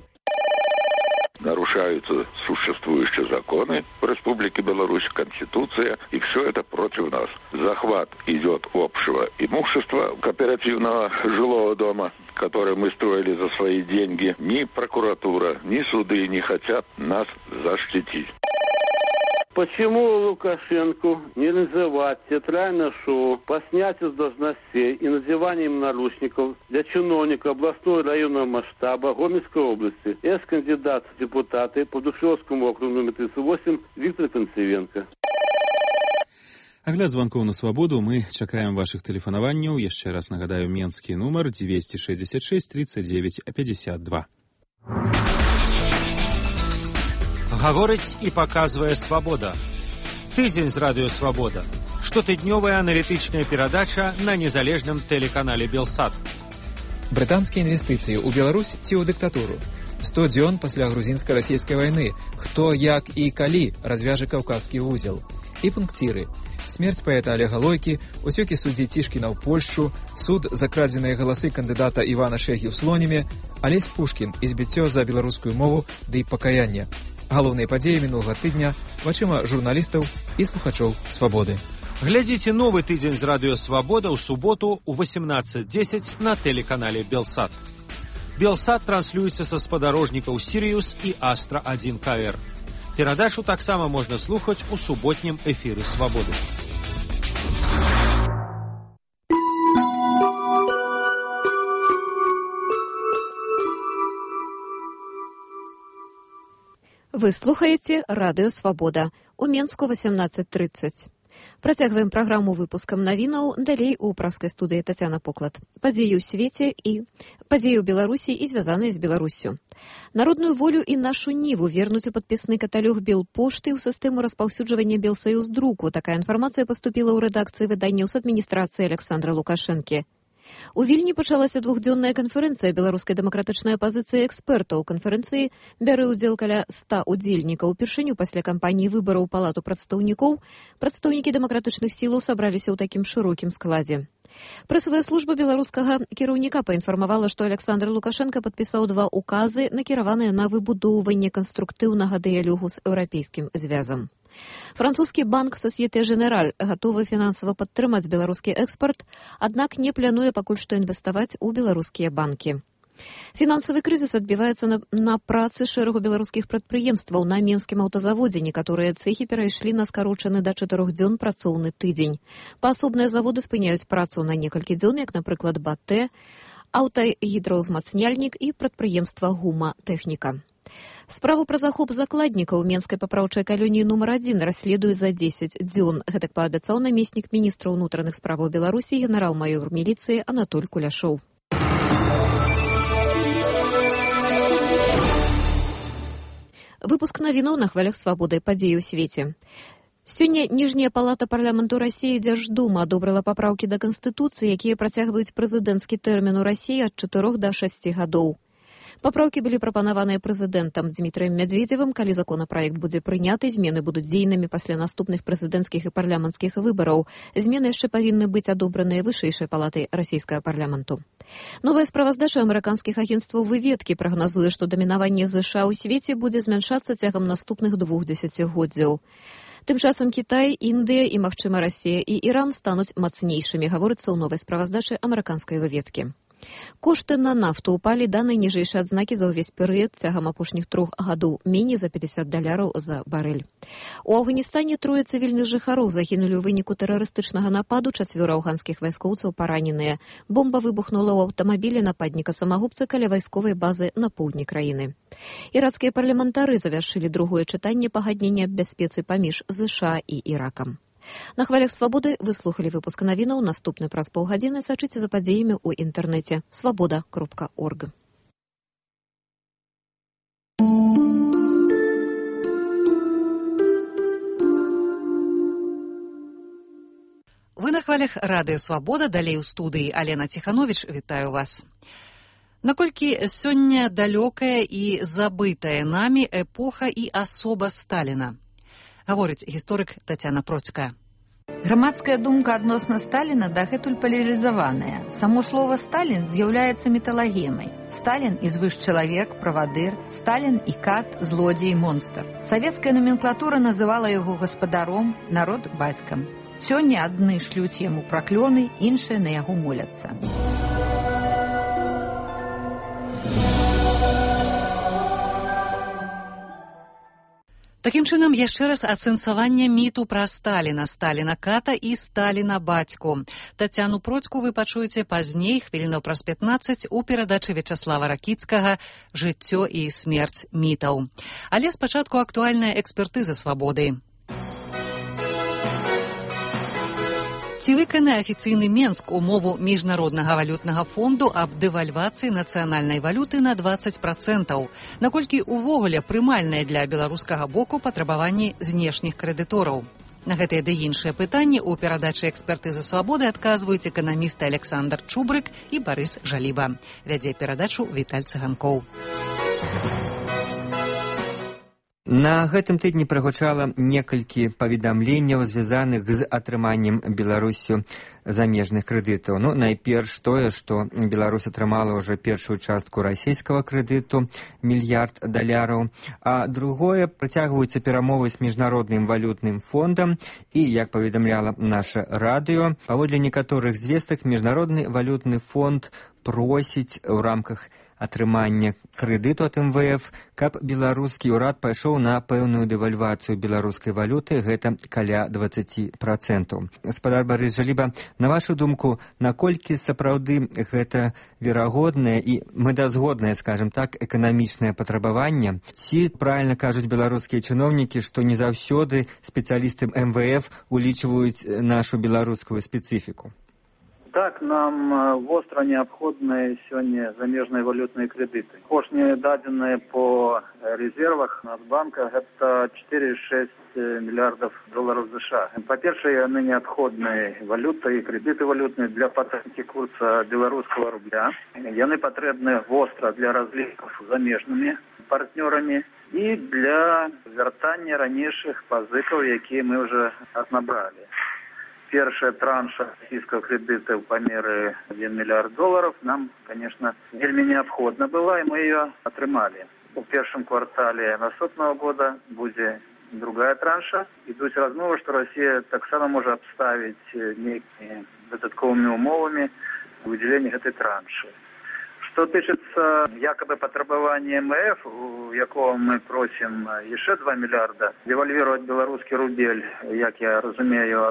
Нарушаются существующие законы в Республике Беларусь, Конституция, и все это против нас. Захват идет общего имущества кооперативного жилого дома, который мы строили за свои деньги. Ни прокуратура, ни суды не хотят нас защитить. Почему Лукашенко не называть театральное шоу по снятию с должностей и надеванием наручников для чиновника областного и районного масштаба Гомельской области, экс-кандидат в депутаты по Душевскому округу номер 38 Виктор Концевенко? Агляд званкоў на свабоду. Мы чакаем вашых тэлефанаванняў. Яшчэ раз нагадаю, менскі нумар 266 39 52. Гаворыць і паказвае свабода. Тыдзень з радыё Свабода. Штотыднёвая аналітычная перадача на незалежным тэлеканале Белсат. Брытанскія інвестыцыі ў Беларусь ці ў дыктатуру. 100 дзён пасля грузінска-расійскай вайны. Хто, як і калі развяжа каўказскі вузел. и пунктиры. Смерть поэта Олега Лойки, усёки суддзі Цішкіна ў Польшчу, суд за крадзеныя галасы кандыдата Івана Шэгі ў Слонімі, Алесь Пушкін, избіццё за беларускую мову ды пакаянне. Галоўныя падзеі мінулага тыдня вачыма журналістаў і слухачоў «Свабоды». Глядзіце новы тыдзень з радыё «Свабода» ў суботу ў 18:10 на тэлеканале «Белсат». «Белсат» транслюецца са спадарожнікаў «Сірыус» і «Астра-1 КР». Перадачу таксама можна слухаць у суботнім эфіры «Свабоды». Вы слухаеце радыё «Свабода». У Менску 18:30. Працягваем праграму выпускам навінаў, далей у праскай студыі Тацяна Поклад. Падзеі ў свеце і падзеі ў Беларусі і звязаныя з Беларуссю. Народную волю і нашу ніву вернуць у падпісны каталог Белпошты ў сістэму распаўсюджвання Белсаюз друку. Такая інфармацыя паступіла ў рэдакцыі выданняў з адміністрацыі Александра Лукашэнкі. У Вільні пачалася двухдзённая канферэнцыя беларускай дэмакратычнай апазіцыі экспертаў. У канферэнцыі бярэ ўдзел каля 100 удзельнікаў. Упершыню пасля кампаніі выбараў у палату прадстаўнікоў прадстаўнікі дэмакратычных сілаў сабраліся ў такім шырокім складзе. Прэсавая служба беларускага кіраўніка паінфармавала, што Александр Лукашенко падпісаў 2 указы, накіраваныя на выбудоўванне канструктыўнага дыялогу з еўрапейскім звязам. Французскі банк Société Générale гатовы фінансава падтрымаць беларускі экспарт, аднак не плануе пакуль што інвеставаць у беларускія банкі. Фінансавы крызіс адбіваецца на працы шэрагу беларускіх прадпрыемстваў. На менскім аўтазаводзе некаторыя цэхі перайшлі на скарочаны да 4 дзён працоўны тыдзень. Паасобныя заводы спыняюць працу на некалькі дзён, як, напрыклад, БАТЭ, аўтагідраўзмацняльнік і прадпрыемства «Гума-тэхніка». Справу пра захоп закладнікаў Менскай папраўчай калоніі нумар 1 расследуе за 10 дзён. Гэтак паабяцаў намеснік міністра ўнутраных справаў Беларусі генерал-маёр міліцыі Анатоль Куляшоў. Выпуск навінаў на хвалях «Свабоды» падзеі ў свеце. Сёння ніжняя палата парламенту Расіі Дзярждума адобрала папраўкі да Канстытуцыі, якія працягваюць прэзідэнцкі тэрмін у Расіі ад 4 да 6 гадоў. Папраўкі былі прапанаваныя прэзідэнтам Дзмітрыем Мядзведзевым. Калі законапраект будзе прыняты, змены будуць дзейнымі пасля наступных прэзідэнцкіх і парламенцкіх выбараў. Змены яшчэ павінны быць адобраныя вышэйшай палатай расійскага парламенту. Новая справаздача амерыканскіх агенцтваў выведкі прагназуе, што дамінаванне ЗША ў свеце будзе змяншацца цягам наступных 2 дзесяцігоддзяў. Тым часам Кітай, Індыя і, магчыма, Расія і Іран стануць мацнейшымі, гаворыцца ў новай справаздачы амерыканскай выведкі. Кошты на нафту упалі да найніжэйшай адзнакі за ўвесь перыяд цягам апошніх 3 гадоў, меней за $50 за барэль. У Афганістане 3 цывільных жыхароў загінулі ў выніку тэрарыстычнага нападу, 4 афганскіх вайскоўцаў параненыя. Бомба выбухнула ў аўтамабілі нападніка-самагубцы каля вайсковай базы на поўдні краіны. Іракскія парламентары завяршылі другое чытанне пагаднення аб бяспецы паміж ЗША і Іракам. На хвалях «Свабоды» вы слухалі выпуск навінаў. Наступны праз паўгадзіны сачыце за падзеямі ў інтэрнэце свабода.орг. Вы на хвалях радыё «Свабода», далей у студыі Алена Ціхановіч, вітаю вас. Наколькі сёння далёкая і забытая намі эпоха і асоба Сталіна? Гаворыць гісторык Тацяна Процькая. Грамадская думка адносна Сталіна дагэтуль палярызаваная. Само слово «Сталін» з'яўляецца металагемай. Сталін – ізвыш-чалавек, правадыр, Сталін і кат, злодзей, монстр. Савецкая номенклатура называла яго гаспадаром, народ – бацькам. Сёння адны шлюць яму праклёны, іншыя на яго моляцца. Такім чынам, яшчэ раз ацэнсаванне міту пра Сталіна, Сталіна-ката і Сталіна-бацьку. Тацяну Процьку вы пачуеце пазней, хвілінаў праз 15, у перадачы Вячаслава Ракіцкага «Жыццё і смерць мітаў». Але спачатку актуальная экспертыза «Свабоды». Ці выканае афіцыйны Менск умову Міжнароднага валютнага фонду аб дэвальвацыі нацыянальнай валюты на 20%? Наколькі увогуле прымальныя для беларускага боку патрабаванні знешніх крэдытораў? На гэтыя ды іншыя пытанні ў перадачы экспертызы «Свабоды» адказваюць эканамісты Александр Чубрык і Барыс Жаліба. Вядзе перадачу Віталь Цыганкоў. На гэтым тыдні прагучала некалькі паведамленняў, звязаных з атрыманнем Беларусю замежных крэдытаў. Найперш тое, што Беларусь атрымала ўжо першую частку расійскага крэдыту $1 мільярд, а другое, працягваюцца перамовы з міжнародным валютным фондам і, як паведамляла наша радыё, паводле некаторых звестак міжнародны валютны фонд просіць у рамках атрымання крэдыту ад МВФ, каб беларускі ўрад пайшоў на пэўную дэвальвацыю беларускай валюты, гэта каля 20%. Гаспадар Барыс Жаліба, на вашу думку, наколькі сапраўды гэта верагоднае і мэтазгоднае, скажем так, эканамічнае патрабаванне? Ці правільна кажуць беларускія чыноўнікі, што не заўсёды спецыялісты МВФ улічваюць нашу беларускую спецыфіку? Так, нам востра неабходныя сёння замежныя валютныя крэдыты. Апошнія дадзеныя по рэзервах Нацбанка гэта $4,6 мільярдаў США. Па-першае, яны неабходныя валюта і крэдыты валютныя для падтрымкі курса беларускага рубля. Яны патрэбныя востра для разлікаў з замежнымі партнёрамі і для вяртання ранейшых пазыкаў, якія мы ўжо аднабралі. Першая транша российского кредита в памеры $1 миллиард нам, конечно, вельми необходна была, и мы ее отрымали. У первом квартале наступного года будет другая транша. Идут размовы, что Россия так само может обставить некими додатковыми умовами выделение этой транши. Что тычыцца якобы патрабавання МВФ, у якого мы просім яшчэ $2 мільярда, девальвировать беларускі рубель, як я разумею,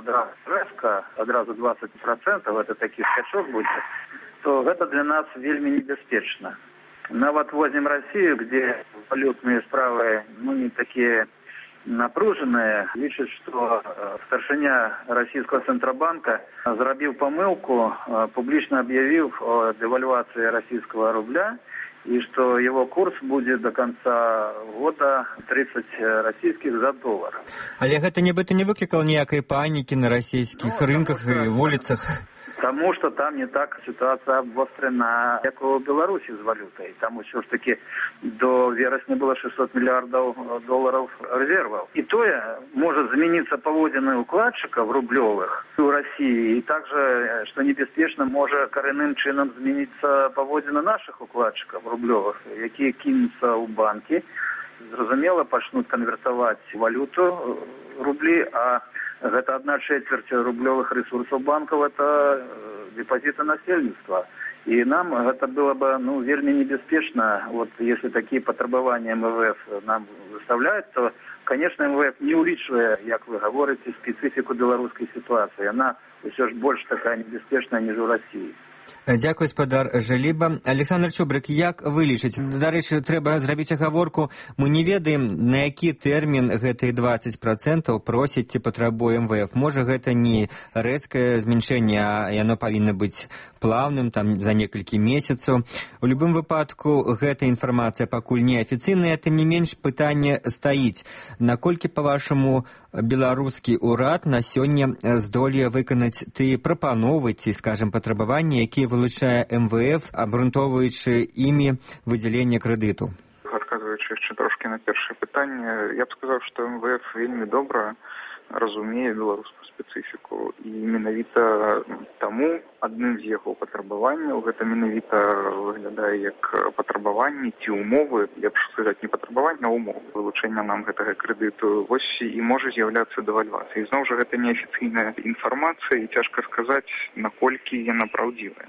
адразу 20%, это такі скачок будзе, то гэта для нас вельмі небяспечна. Нават возьмем Россию, где валютные справы не такие напруженные, лічыць, што старшыня расійскага цэнтрабанка зрабіў памылку, публічна аб'явіў о дэвальвацыі расійскага рубля и что его курс будет до конца года 30 российских за $1. Але гэта нібыта не выклікала ніякай панікі на расійскіх рынках і вуліцах? Потому что там не так ситуация обострена, как у Беларуси с валютой. Там еще ж таки до вересня было $600 миллиардов резервов. И то может измениться поводины укладчиков рублевых у России. И также, что небеспечно, может коренным чином измениться поводины наших укладчиков рублевых, які кинутся у банки. Зразумела, пачнут конвертовать валюту рублі, а гэта 1/4 рублевых ресурсов банков, это депозиты насельніцтва. И нам это было бы вельми небеспечно, вот если такие потребования МВФ нам выставляют, то, конечно, МВФ не улічвае, як вы говорите, специфику белорусской ситуации. Она все же больше такая небеспечная, ніж у России. Дзякуй, гаспадар Жаліба. Александр Чубрык, як вы лічыце? Дарэчы, трэба зрабіць агаворку. Мы не ведаем, на які тэрмін гэтыя 20% просіць ці патрабуе МВФ. Можа, гэта не рэзкае зменшэнне, а яно павінна быць плаўным, там, за некалькі месяцаў. У любым выпадку, гэта інфармацыя пакуль не афіцыйная, тым не менш пытанне стаіць. Наколькі, па-вашаму, беларускі ўрад на сёння здолее выканаць тыя прапановы ці, скажем, патрабаванні, якія вылучае МВФ, абгрунтоўваючы імі выдзяленне крэдыту? Адказваючы яшчэ трошкі на першае пытанне, я б сказаў, што МВФ вельмі добра разумее беларускую спецыфіку, і менавіта таму адным з яго патрабаванняў гэта менавіта выглядае як патрабаванні ці умовы, лепш сказаць не патрабаванне, а умовы вылучэння нам гэтага крэдыту, вось і можа з'яўляцца дэвальвацыяй. Зноў жа гэта неафіцыйная інфармацыя і цяжка сказаць, наколькі яна праўдзівая.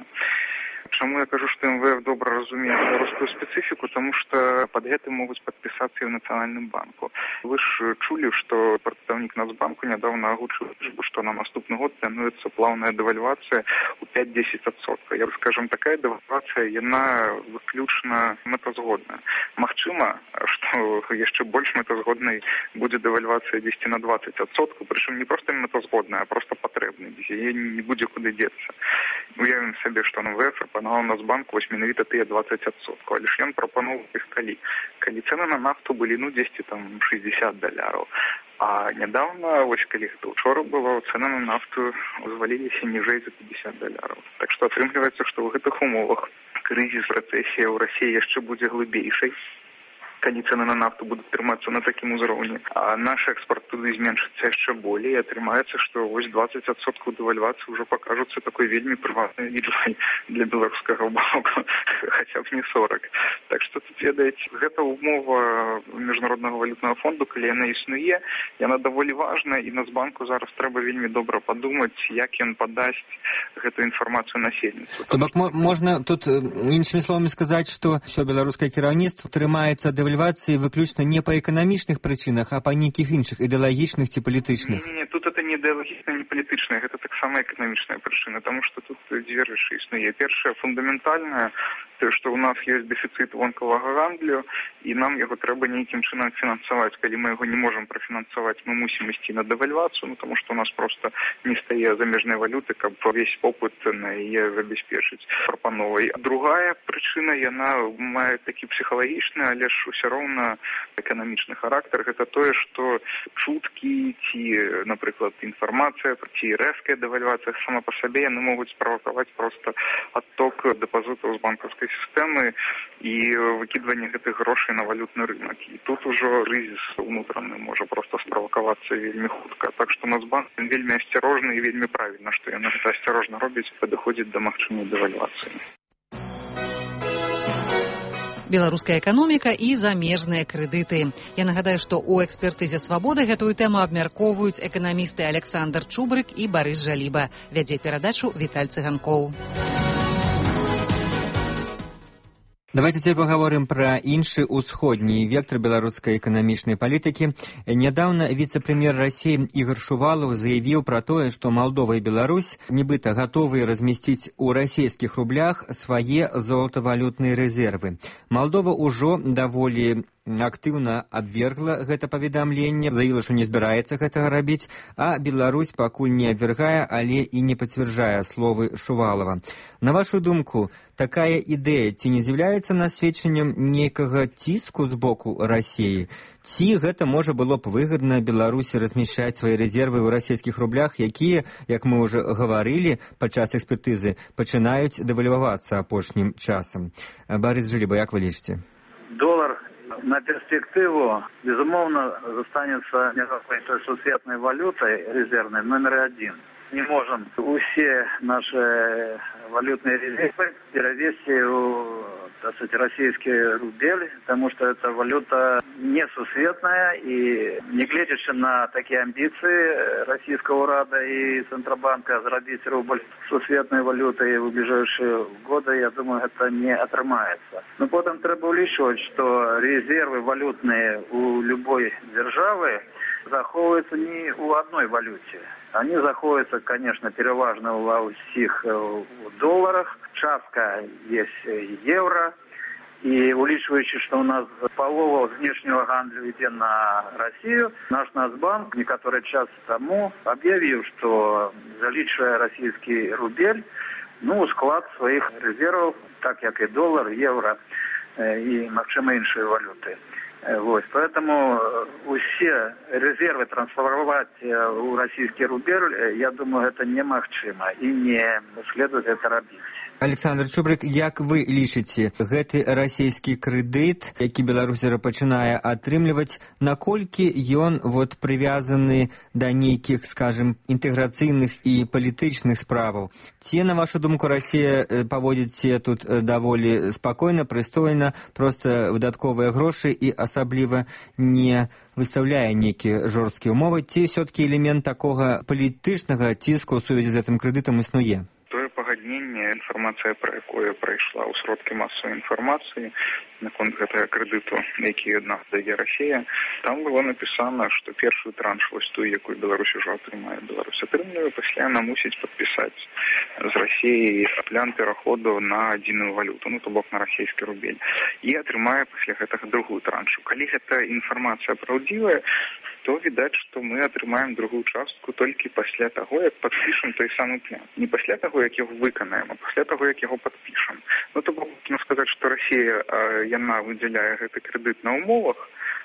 Чаму я кажу, што МВФ добра разумее беларускую спецыфіку, тому што пад гэтым могуць падпісацца і ў Нацыянальным банку. Вы ж чулі, што прадстаўнік Нацбанку нядаўна агучыў, што на наступны год плануецца плаўная дэвальвацыя ў 5-10%. Я скажам, такая дэвальвацыя, яна выключна мэтазгодная. Магчыма, што яшчэ больш мэтазгоднай будзе дэвальвацыя 10 на 20%, прычым не проста мэтазгодная, а проста патрэбная. Яе не будзе куды дзецца. Уявім сабе, што МВФ прапанаваў Нацбанку вось менавіта тыя 20%, але ж ён прапануў іх калі цэны на нафту былі дзесьці там $60. А нядаўна, вось калі гэта учора было, цэны на нафту зваліліся ніжэй за $50. Так што атрымліваецца, што ў гэтых умовах крызіс, рэцэсія ў Расіі яшчэ будзе глыбейшай. калі цены на нафту будуць трымацца на такім узроўні, а наш экспорт туды зменшыцца яшчэ болей, і атрымаецца, што вось 20% дэвальвацыі ўжо пакажуцца такой вельмі прыватнай лічбай для беларускага боку, хаця б не 40. Так што тут, ведаеце, гэта умова Міжнароднага валютнага фонду, калі яна існуе, яна даволі важная, і Нацбанку зараз трэба вельмі добра падумаць, як ён падасць гэту інфармацыю насельніцтву. То бок можна тут іншымі словамі сказаць, што ўсё беларускае кіраўніцтва трымаецца дэвальвацыі выключна не па эканамічных прычынах, а па нейкіх іншых ідэалагічных ці палітычных. Не, тут это не ідэалагічная, не палітычная, гэта таксама эканамічная прычына, таму што тут дзве рэчы існуе. Першая, фундаментальная, тое, што ў нас ёсць дэфіцыт вонкавага гандлю, і нам яго трэба нейкім чынам фінансаваць. Калі мы яго не можам прафінансаваць, мы мусім ісці на дэвальвацыю, таму што у нас проста не стае замежнай валюты, каб весь попыт на яе забяспечыць прапановай. Другая прычына, яна мае такі псіхалагічны, але ж усё роўна эканамічны характар. Гэта тое, што чуткі ці, напрыклад, інфармацыя, ці рэзкая дэвальвацыя сама па сабе, яны могуць справакаваць проста адток дэпазітаў з банкаўскай сістэмы і выкідванне гэтых грошай на валютны рынок. І тут ужо крызіс унутраны можа проста справакавацца вельмі хутка. Так што Нацбанк вельмі асцярожны і вельмі правільна, што яны гэта асцярожна робяць, падыходзіць да магчымай дэвальвацыі. Беларуская эканоміка і замежныя крэдыты. Я нагадаю, што ў экспертызе «Свабоды» гэтую тэму абмяркоўваюць эканамісты Александр Чубрык і Барыс Жаліба. Вядзе перадачу Віталь Цыганкоў. Давайте теперь поговорим про іншы ўсходні вектор беларускай эканамічнай палітыкі. Нядаўна віцэ-прэм'ер России Игорь Шувалов заявіў пра тое, што Малдова і Беларусь нібыта гатовыя размясціць у расійскіх рублях свае золатавалютныя рэзервы. Малдова ўжо даволі актыўна абвергла гэта паведамленне, заявіла, што не збіраецца гэтага рабіць, а Беларусь пакуль не абвяргае, але і не пацвярджае словы Шувалова. На вашу думку, такая ідэя ці не з'яўляецца насведчаннем нейкага ціску з боку Расіі? Ці гэта можа было б выгадна Беларусі размяшчаць свае рэзервы ў расійскіх рублях, якія, як мы ўжо гаварылі падчас экспертызы, пачынаюць дэвальвавацца апошнім часам? Барыс Жаліба, як вы лічыце? Долар на перспективу, безумовно, застанется некой сусветной валютой резервной номер один. Не можем все наши валютные резервы перевести в, так сказать, российский рубль, потому что это валюта несусветная, и не глядячи на такие амбиции российского Рада и Центробанка зарабить рубль сусветной валютой в ближайшие годы, я думаю, это не отрымается. Но потом треба улічваць, что резервы валютные у любой державы заховываются не у одной валюте. Они заходятся, конечно, переважно во всех долларах. Частка есть евро. И улічваючи, что у нас полова внешнего гандлю йде на Россию, наш Нацбанк некоторый час тому объявил, что залічвае российский рубль, склад своих резервов, так как и доллар, евро и, магчыма, іншыя валюты. Вот. Поэтому все резервы трансформировать в российский рубль, я думаю, это немагчыма и не следует это робить. Александр Чубрык, як вы лічыце, гэты расійскі крэдыт, які Беларусь пачынае атрымліваць, наколькі ён прывязаны да нейкіх, скажем, інтэграцыйных і палітычных справаў? Ці, на вашу думку, Расія паводзіць тут даволі спакойна, прыстойна, проста выдатковыя грошы і асабліва не выставляе нейкія жорсткія ўмовы, ці ўсё-такі элемент такога палітычнага ціску ў сувязі з гэтым крэдытам існуе? Пагадненне, інфармацыя пра якое прайшла ў сродкі масавай інфармацыі наконт гэтага крэдыту, які ад нас дае Расія, там было напісана, што першую транш, вось тую, якую Беларусь ужо атрымае, Беларусь атрымлівае, пасля яна мусіць падпісаць з Расіяй план пераходу на адзіную валюту, то бок на расійскі рубель, і атрымае пасля гэтага другую траншу. Калі гэта інфармацыя праўдзівая, то відаць, што мы атрымаем другую частку толькі пасля таго, як падпішам той самы план. Не пасля таго, як яго выканаем, а пасля таго, як яго падпішам. То бок, можна сказаць, што Расія, яна выдзяляе гэты крэдыт на ўмовах,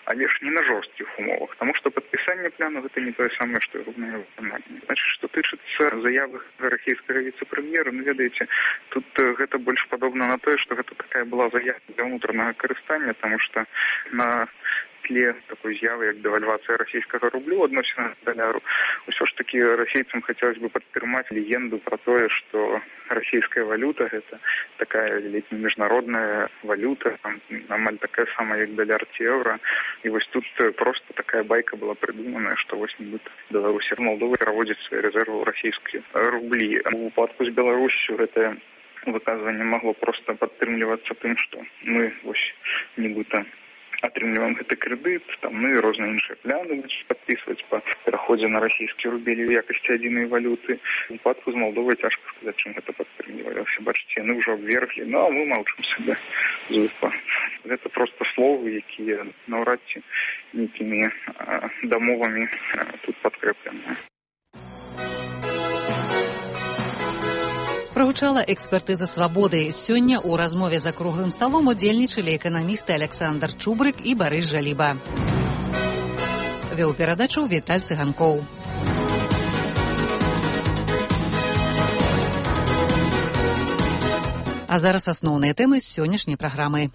але ж не на жорсткіх умовах, таму што падпісанне пляну гэта не тое самае, што ягонае выкананне. Значыць, што тычыцца заявы расійскага віцэ-прэм'ера, ну ведаеце, тут гэта больш падобна на тое, што гэта такая была заява для ўнутранага карыстання, таму што на тле такой з'явы, як дэвальвацыя расійскага рублю адносіна к даляру, усё ж такі расейцам хацелось бы падтрымаць легенду пра тое, што расійская валюта гэта такая ледзь міжнародная валюта, там, амаль такая самая, як даляр ці еўра. І вось тут проста такая байка была прыдуманая, што вось нібыта Беларусь і Молдова пераводзіць свае рэзервы ў расійскія рублі. У выпадку з Беларусю гэтае выказванне магло проста падтрымлівацца тым, што мы вось нібыта атрымліваем гэты крэдыт, там, ну і розныя іншыя пляны падпісваць па пераходзе на расійскі рубель у якасці адзінай валюты. У выпадку з Молдовай цяжка сказаць, чым гэта падтрымлівалася. Бачыце, яны ўжо абверглі, ну а мы маўчым сабе звыкла. Гэта проста словы, якія наўрад ці нейкімі дамовамі тут падкрэпленыя. Прагучала экспертыза «Свабоды». Сёння ў размове за круглым сталом удзельнічалі эканамісты Александр Чубрык і Барыс Жаліба. Вёў перадачу Віталь Цыганкоў. А зараз асноўныя тэмы з сённяшняй праграмы.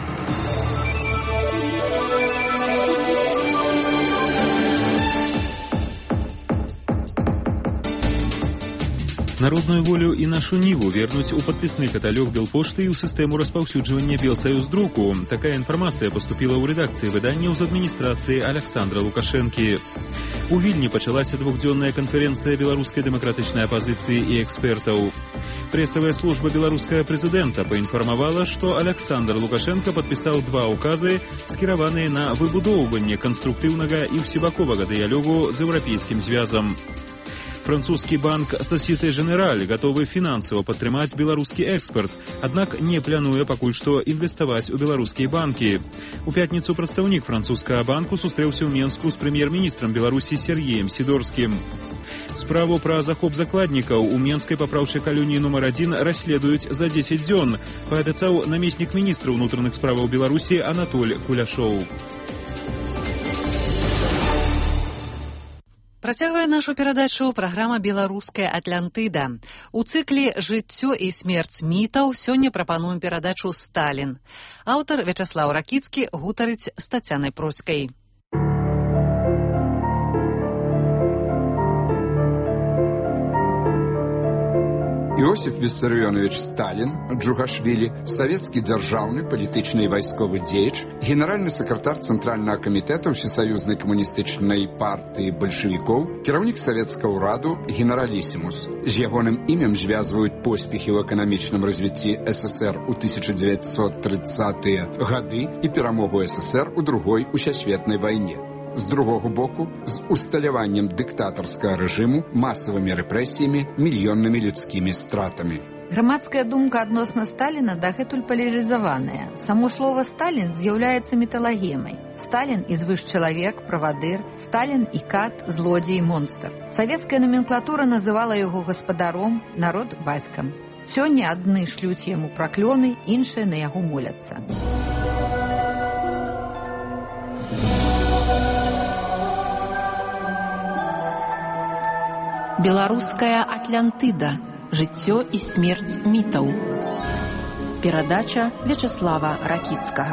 Народную волю і нашу ніву вернуць у падпісны каталог Белпошты і ў сістэму распаўсюджвання Белсаюздруку. Такая інфармацыя паступіла ў рэдакцыі выданняў з адміністрацыі Александра Лукашэнкі. У Вільні пачалася двухдзённая канферэнцыя беларускай дэмакратычнай апазіцыі і экспертаў. Прэсавая служба беларускага прэзідэнта паінфармавала, што Александр Лукашенко падпісаў 2 указы, скіраваныя на выбудоўванне канструктыўнага і ўсебаковага дыялогу з еўрапейскім звязам. Французскі банк Société Générale гатовы фінансава падтрымаць беларускі экспарт, аднак не плануе пакуль што інвеставаць у беларускія банкі. У пятніцу прадстаўнік французскага банку сустрэўся ў Менску з прэм'ер-міністрам Беларусі Сергеем Сідорскім. Справу пра захоп закладнікаў у Менскай папраўчай калоніі нумар 1 расследуюць за 10 дзён, паабяцаў намеснік міністра ўнутраных справаў Беларусі Анатоль Куляшоў. Працягвае нашу перадачу праграма «Беларуская Атлантыда». У цыкле «Жыццё і смерць мітаў» сёння прапануем перадачу «Сталін». Аўтар Вячаслаў Ракіцкі гутарыць з Тацянай Процькай. Іосиф Виссарионович Сталин, Джугашвили, советский державный, палітычны і вайсковы дзеяч, генеральны сакратар Цэнтральнага камітэта Всесоюзной камуністычнай партыі бальшавікоў, кіраўнік савецкага ўраду, генералісімус. З ягоным імем звязваюць поспехі ў эканамічным развіцці СССР у 1930-е гады і перамогу СССР у Другой усесветнай вайне. З другого боку, з усталяваннем дыктатарскага рэжыму, масавымі рэпрэсіямі, мільённымі людскімі стратамі. Грамадская думка адносна Сталіна дагэтуль палярызаваная. Само слова «Сталін» з'яўляецца міталагемай. Сталін і звышчалавек, правадыр, Сталін і кат, злодзей, монстр. Савецкая наменклатура называла яго гаспадаром, народ бацькам. Сёння адны шлюць яму праклёны, іншыя на яго моляцца. Беларуская Атлантыда. Жыццё і смерць мітаў. Перадача Вячаслава Ракіцкага.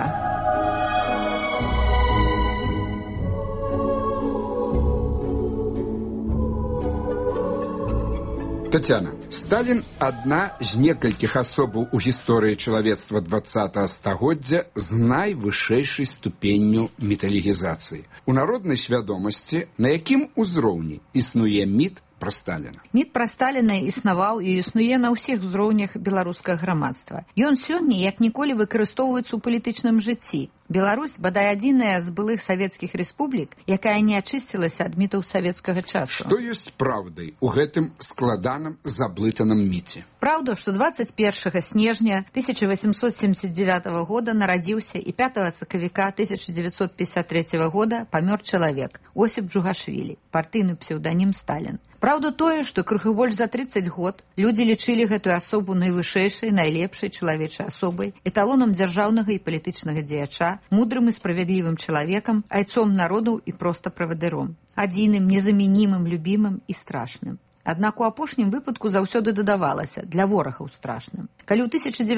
Тацяна, Сталін – адна з некалькіх асобаў у гісторыі чалавецтва 20-го стагоддзя з найвышэйшай ступенню міталігізацыі. У народнай свядомасці на якім узроўні існуе міт пра Сталіна? Міт пра Сталіна існаваў і існуе на ўсіх узроўнях беларускага грамадства. Ён сёння як ніколі выкарыстоўваецца ў палітычным жыцці. Беларусь, бадай адзіная з былых савецкіх рэспублік, якая не ачысцілася ад мітаў савецкага часу. Што ёсць праўдай у гэтым складаным заблытаным міце? Праўда, што 21 снежня 1879 года нарадзіўся і 5 сакавіка 1953 года памёр чалавек Осіп Джугашвілі, партыйны псеўданім Сталін. Праўда тое, што крыху больш за 30 год людзі лічылі гэтую асобу найвышэйшай, найлепшай чалавечай асобай, эталонам дзяржаўнага і палітычнага дзеяча, мудрым і справядлівым чалавекам, айцом народу і проста правадыром, адзіным, незамянімым, любімым і страшным. Аднак у апошнім выпадку заўсёды дадавалася для ворагаў страшным. Калі ў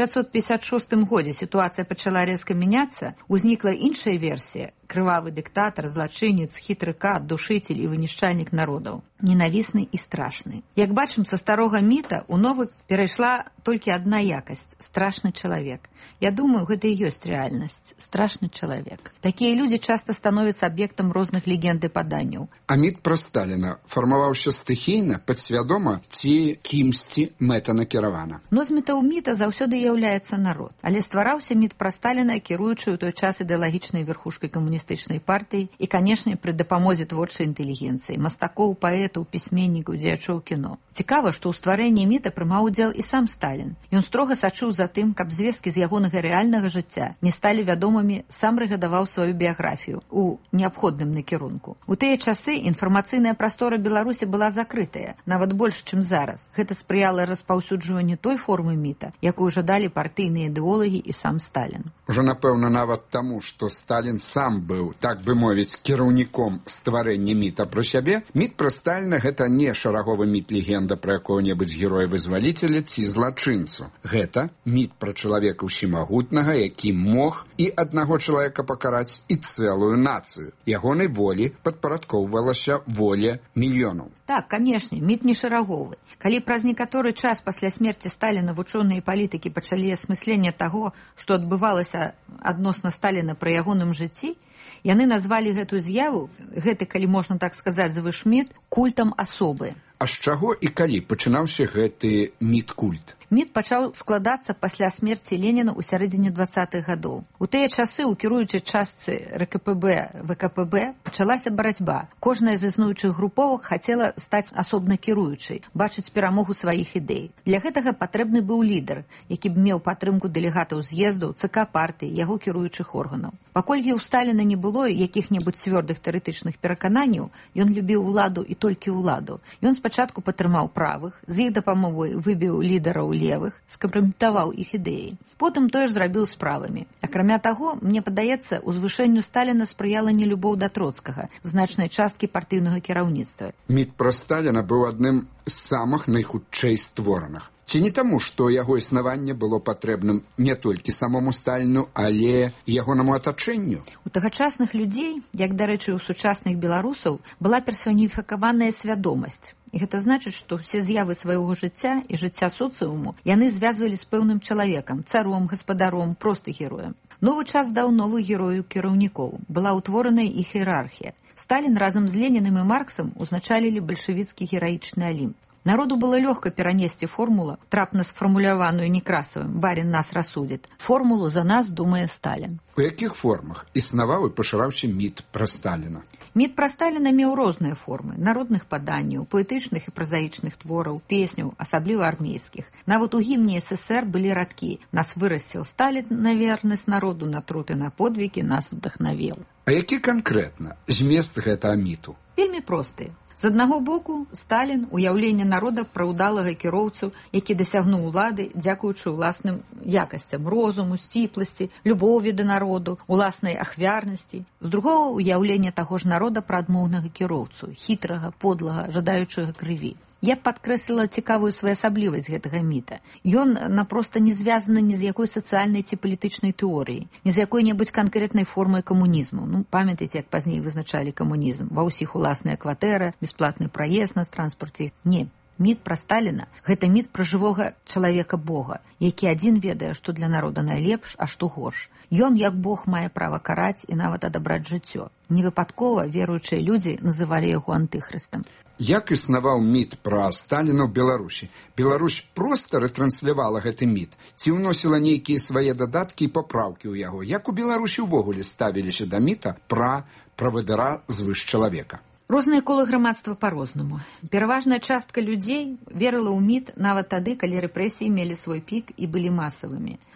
1956 годзе сітуацыя пачала рэзка мяняцца, узнікла іншая версія – крывавы дыктатар, злачынец, хітры кат, душыцель і вынішчальнік народаў. Ненавісны і страшны. Як бачым, са старога міта ў новы перайшла толькі адна якасць – страшны чалавек. Я думаю, гэта і ёсць рэальнасць. Страшны чалавек. Такія людзі часта становяцца аб'ектам розных легенд і паданняў. А міт пра Сталіна фармаваўся стыхійна, падсвядома ці кімсьці мэтанакіравана? Носьбітам міта заўсёды з'яўляецца народ. Але ствараўся міт пра Сталіна, кіруючы ў той час ідэалагічнай верхушкай камуністычнай партыі і, канешне, пры дапамозе творчай інтэлігенцыі, мастакоў, паэтаў, пісьменнікаў, дзеячоў кіно. Цікава, што ў стварэнні міта прымаў удзел і сам Сталін. Ён строга сачыў за тым, каб звесткі з ягонага рэальнага жыцця не сталі вядомымі, сам рэгадаваў сваю біяграфію ў неабходным накірунку. У тыя часы інфармацыйная прастора Беларусі была закрытая, нават больш, чым зараз. Гэта спрыяла распаўсюджванню той формы міта, якую жадалі партыйныя ідэолагі і сам Сталін. Ужо, напэўна, нават таму, што Сталін сам быў, так бы мовіць, кіраўніком стварэння міта пра сябе, міт пра Сталіна – гэта не шараговы міт-легенда пра якога-небудзь героя-вызваліцеля ці злачынцу. Гэта міт пра чалавека ўсемагутнага, які мог і аднаго чалавека пакараць, і цэлую нацыю. Ягонай волі падпарадкоўвалася воля мільёнаў. Так, канешне, міт не шараговы. Калі праз некаторы час пасля смерці Сталіна вучоныя палітыкі пачалі асмысленне таго, што адбывалася адносна Сталіна пры ягоным жыцці, яны назвалі гэтую з'яву, гэты, калі можна так сказаць, звышміт, культам асобы. А з чаго і калі пачынаўся гэты міт-культ? Міт пачаў складацца пасля смерці Леніна ў сярэдзіне 20-х гадоў. У тыя часы ў кіруючай частцы РКПБ, ВКПБ пачалася барацьба. Кожная з існуючых груповак хацела стаць асобна кіруючай, бачыць перамогу сваіх ідэй. Для гэтага патрэбны быў лідар, які б меў падтрымку дэлегатаў з'ездаў, ЦК партыі, яго кіруючых органаў. Паколькі ў Сталіна не было якіх-небудзь цвёрдых тэарэтычных перакананняў, ён любіў уладу і толькі ўладу. Ён спачатку падтрымаў правых, з іх дапамогай выбіў лідараў левых, скампраметаваў іх ідэі. Потым тое ж зрабіў з правымі. Акрамя таго, мне падаецца, узвышэнню Сталіна спрыяла нелюбоў да Троцкага, значнай часткі партыйнага кіраўніцтва. Міт пра Сталіна быў адным з самых найхутчэй створаных. Ці не таму, што яго існаванне было патрэбным не толькі самому Сталіну, але і ягонаму атачэнню? У тагачасных людзей, як, дарэчы, у сучасных беларусаў, была персаніфікаваная свядомасць. І гэта значыць, што ўсе з'явы свайго жыцця і жыцця соцыуму яны звязвалі з пэўным чалавекам, царом, гаспадаром, проста героем. Новы час даў новых герояў кіраўнікоў. Была ўтвораная іх іерархія. Сталін разам з Ленінам і Марксам узначалілі бальшавіцкі гераічны алімп. Народу было лёгка перанесці формулу, трапна сфармуляваную Некрасавым «Барин нас рассудит». Формулу за нас думае Сталін. У якіх формах існаваў і пашыраўся міт пра Сталіна? Міт пра Сталіна меў розныя формы – народных паданняў, паэтычных і празаічных твораў, песняў, асабліва армейскіх. Нават у гімне СССР былі радкі «Нас вырасціл Сталін на вернасць народу, на труд і на подвігі нас вдахнавіў». А які канкрэтна змест гэтага міту? Вельмі простыя. З аднаго боку, Сталін – уяўленне народа пра ўдалага кіроўцу, які дасягнуў улады, дзякуючы ўласным якасцям – розуму, сціпласці, любові да народу, уласнай ахвярнасці. З другога – уяўленне таго ж народа пра адмоўнага кіроўцу, хітрага, подлага, жадаючага крыві. Я б падкрэсліла цікавую своеасаблівасць гэтага міта. Ён напроста не звязаны ні з якой сацыяльнай ці палітычнай тэорыяй, ні з якой-небудзь канкрэтнай формай камунізму. Памятаеце, як пазней вызначалі камунізм? Ва ўсіх уласная кватэра, бясплатны праезд на транспарце. Не. Міт пра Сталіна – гэта міт пра жывога чалавека-бога, які адзін ведае, што для народа найлепш, а што горш. Ён, як Бог, мае права караць і нават адабраць жыццё. Невыпадкова веруючыя людзі называлі яго антыхрыстам. Як існаваў міт пра Сталіна ў Беларусі? Беларусь проста рэтранслявала гэты міт? Ці ўносіла нейкія свае дадаткі і папраўкі ў яго? Як у Беларусі ўвогуле ставіліся да міта пра правадыра звыш чалавека? Розныя колы грамадства па-рознаму. Пераважная частка людзей верыла ў міт нават тады, калі рэпрэсіі мелі свой пік і былі масавымі.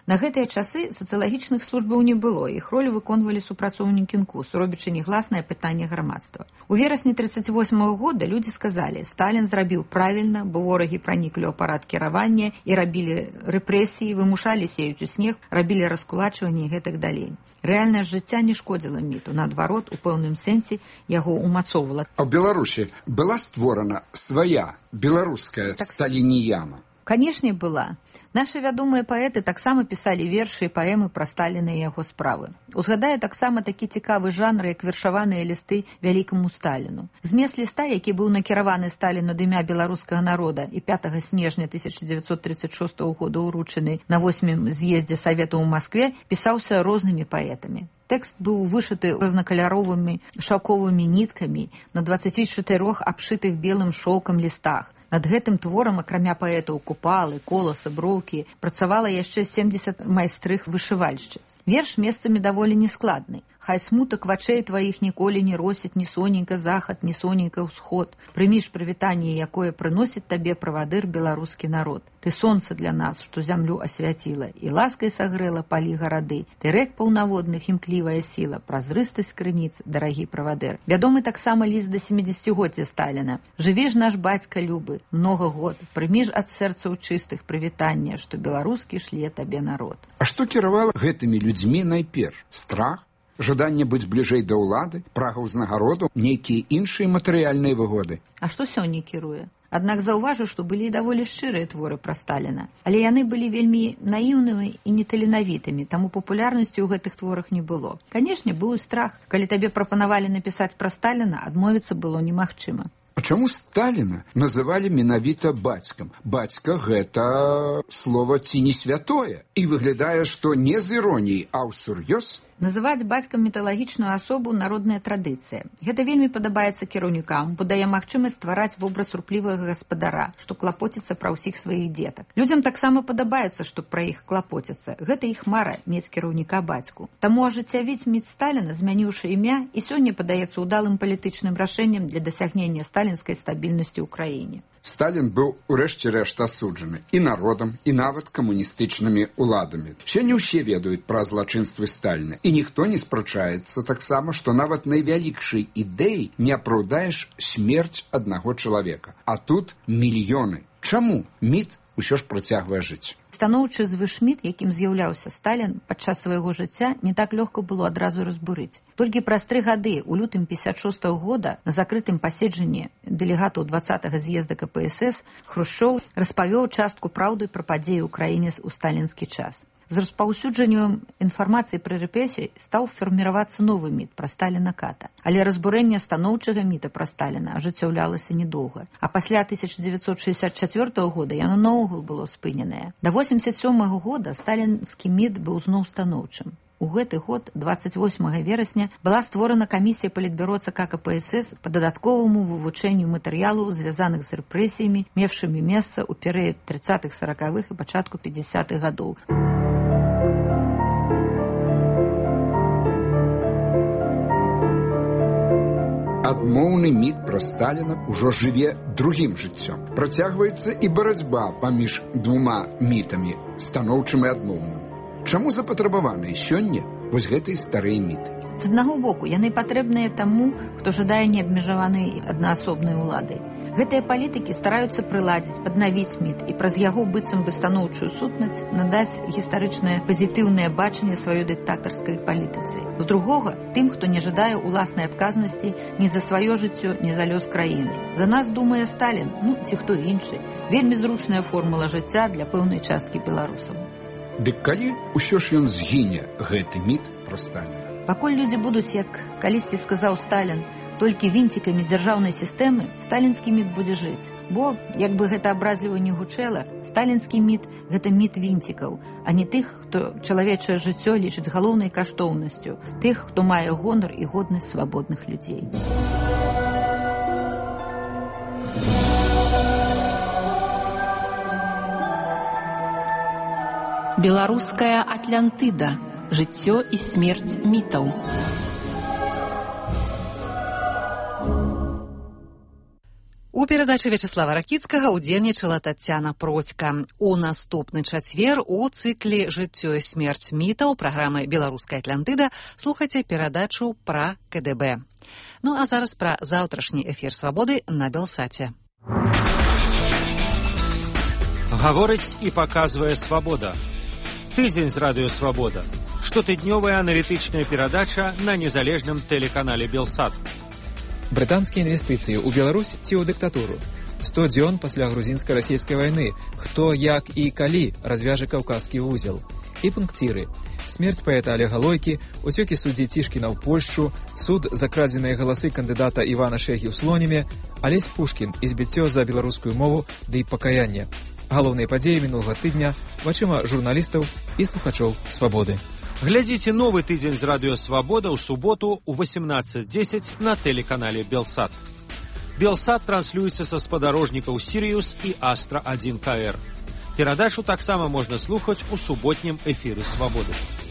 На гэтыя часы сацыялагічных службаў не было, іх ролю выконвалі супрацоўнікі НКУС, робячы негласнае пытанне грамадства. У верасні 1938 года людзі сказалі, Сталін зрабіў правільна, бо ворагі праніклі ў апарат кіравання і рабілі рэпрэсіі, вымушалі сеяць у снег, рабілі раскулачванне і гэтак далей. Рэальнасць жыцця не шкодзіла міту, наадварот, у пэўным сэнсе яго умацоўвала. А ў Беларусі была створана свая беларуская сталініяна? Канешне, была. Нашы вядомыя паэты таксама пісалі вершы і паэмы пра Сталіна і яго справы. Узгадаю таксама такі цікавы жанр, як вершаваныя лісты вялікаму Сталіну. Змест ліста, які быў накіраваны Сталіну ад імя беларускага народа і 5 снежня 1936 года ўручаны на 8-м з'ездзе Савету ў Маскве, пісаўся рознымі паэтамі. Тэкст быў вышыты рознакаляровымі шаўковымі ніткамі на 24 абшытых белым шоўкам лістах. Над гэтым творам, акрамя паэтаў Купалы, Коласа, Броўкі, працавала яшчэ 70 майстрых вышывальшчыц. Верш месцамі даволі нескладны. Хай смутак вачэй тваіх ніколі не росіць ні соненька захад, ні соненька ўсход. Прыміш прывітанне, якое прыносіць табе правадыр беларускі народ. Ты сонца для нас, што зямлю асвяціла, і ласкай сагрэла палі гарады. Ты рэк паўнаводных імклівая сіла, празрыстасць крыніц, дарагі правадыр. Вядомы таксама ліст да 70-годдзя Сталіна. Жыві ж наш бацька любы, многа год, прымі ж ад сэрцаў чыстых прывітання, што беларускі шле табе народ. А што кіравала гэтымі людзьмі найперш? Страх? Жаданне быць бліжэй да ўлады, прага ўзнагароду, нейкія іншыя матэрыяльныя выгоды. А што сёння кіруе? Аднак заўважу, што былі даволі шчырыя творы пра Сталіна. Але яны былі вельмі наіўнымі і неталенавітымі, таму папулярнасці ў гэтых творах не было. Канешне, быў і страх. Калі табе прапанавалі напісаць пра Сталіна, адмовіцца было немагчыма. А чаму Сталіна называлі менавіта бацькам? Бацька – гэта слова ці не святое. І выглядае, што не з іроніяй, а ўсур'ёз. Называць бацькам міталагічную асобу народная традыцыя. Гэта вельмі падабаецца кіраўнікам, бо дае магчымасць ствараць вобраз руплівага гаспадара, што клапоціцца пра ўсіх сваіх дзетак. Людзям таксама падабаецца, што пра іх клапоціцца. Гэта іх мара мець кіраўніка бацьку. Таму ажыццявіць міт Сталіна, змяніўшы імя, і сёння падаецца ўдалым палітычным рашэннем для дасягнення сталінскай стабільнасці ў краіне. Сталін быў урэшце рэшт асуджаны і народам, і нават камуністычнымі ўладамі. Сёння ўсе ведаюць пра злачынствы Сталіна, і ніхто не спрачаецца таксама, што нават найвялікшай ідэі не апраўдаеш смерць аднаго чалавека. А тут мільёны. Чаму міт усё ж працягвае жыць? Станоўчы звышміт, якім з'яўляўся Сталін падчас свайго жыцця, не так лёгка было адразу разбурыць. Толькі праз 3 гады, у лютым 56 года, на закрытым паседжанні дэлегатаў 20-го з'езда КПСС, Хрушчоў распавёў частку праўды пра падзеі ў краіне ў сталінскі час. З распаўсюджаннем інфармацыі пра рэпрэсіі стаў фарміравацца новы міт пра Сталіна-ката. Але разбурэнне станоўчага міта пра Сталіна ажыццяўлялася недоўга. А пасля 1964 года яно наогул было спыненае. Да 1987 года сталінскі міт быў зноў станоўчым. У гэты год, 28 верасня, была створана камісія палітбюро ЦК КПСС па дадатковаму вывучэнню матэрыялаў, звязаных з рэпрэсіямі, мевшымі месца ў перыяд 30-х, 40-х і пачатку 50-х гадоў. Адмоўны міт пра Сталіна ўжо жыве другім жыццём. Працягваецца і барацьба паміж двума мітамі, станоўчым і адмоўным. Чаму запатрабаваныя сёння вось гэтыя старыя міты? З аднаго боку, яны патрэбныя таму, хто жадае неабмежаванай аднаасобнай улады. Гэтыя палітыкі стараюцца прыладзіць, паднавіць міт і праз яго быццам бы станоўчую сутнасць надаць гістарычнае пазітыўнае бачанне сваёй дыктатарскай палітыцы. З другога, тым, хто не жадае уласнай адказнасці ні за сваё жыццё, ні за лёс краіны. За нас думае Сталін, ці хто іншы. Вельмі зручная формула жыцця для пэўнай часткі беларусаў. Дык калі ўсё ж ён згіне, гэты міт пра Сталіна? Пакуль людзі будуць, як калісьці сказаў Сталін, толькі вінцікамі дзяржаўнай сістэмы, сталінскі міт будзе жыць. Бо, як бы гэта абразліва не гучэла, сталінскі міт – гэта міт вінцікаў, а не тых, хто чалавечае жыццё лічыць галоўнай каштоўнасцю, тых, хто мае гонар і годнасць свабодных людзей. Беларуская Атлантыда. Жыццё і смерць мітаў. У перадачы Вячеслава Ракіцкага ўдзельнічала Тацяна Процька. У наступны чацвер у цыкле «Жыццё і смерць мітаў» праграмы «Беларуская Атлантыда» слухайце перадачу пра КДБ. Ну а зараз пра заўтрашні эфір «Свабоды» на Белсаце. Гаворыць і паказвае «Свабода». Тыдзень з радыё «Свабода». Штотыднёвая аналітычная перадача на незалежным тэлеканале «Белсат». Брытанскія інвестыцыі ў Беларусь ці ў дыктатуру. 100 дзён пасля грузінска-расійскай вайны. Хто, як і калі развяжа каўказскі вузел. І пункціры. Смерць паэта Олега Лойкі, уцёкі суддзі Цішкіна ў Польшчу, суд за крадзеныя галасы кандыдата Івана Шэгі ў Слонеме, Алесь Пушкін і збіццё за беларускую мову ды пакаянне. Галоўныя падзеі мінулага тыдня вачыма журналістаў і слухачоў «Свабоды». Глядзіце новы тыдзень з радыё «Свабода» ў суботу ў 18:10 на тэлеканале «Белсат». «Белсат» транслюецца са спадарожнікаў «Сірыюс» і «Астра-1 КР». Перадачу таксама можна слухаць у суботнім эфіры «Свабоды».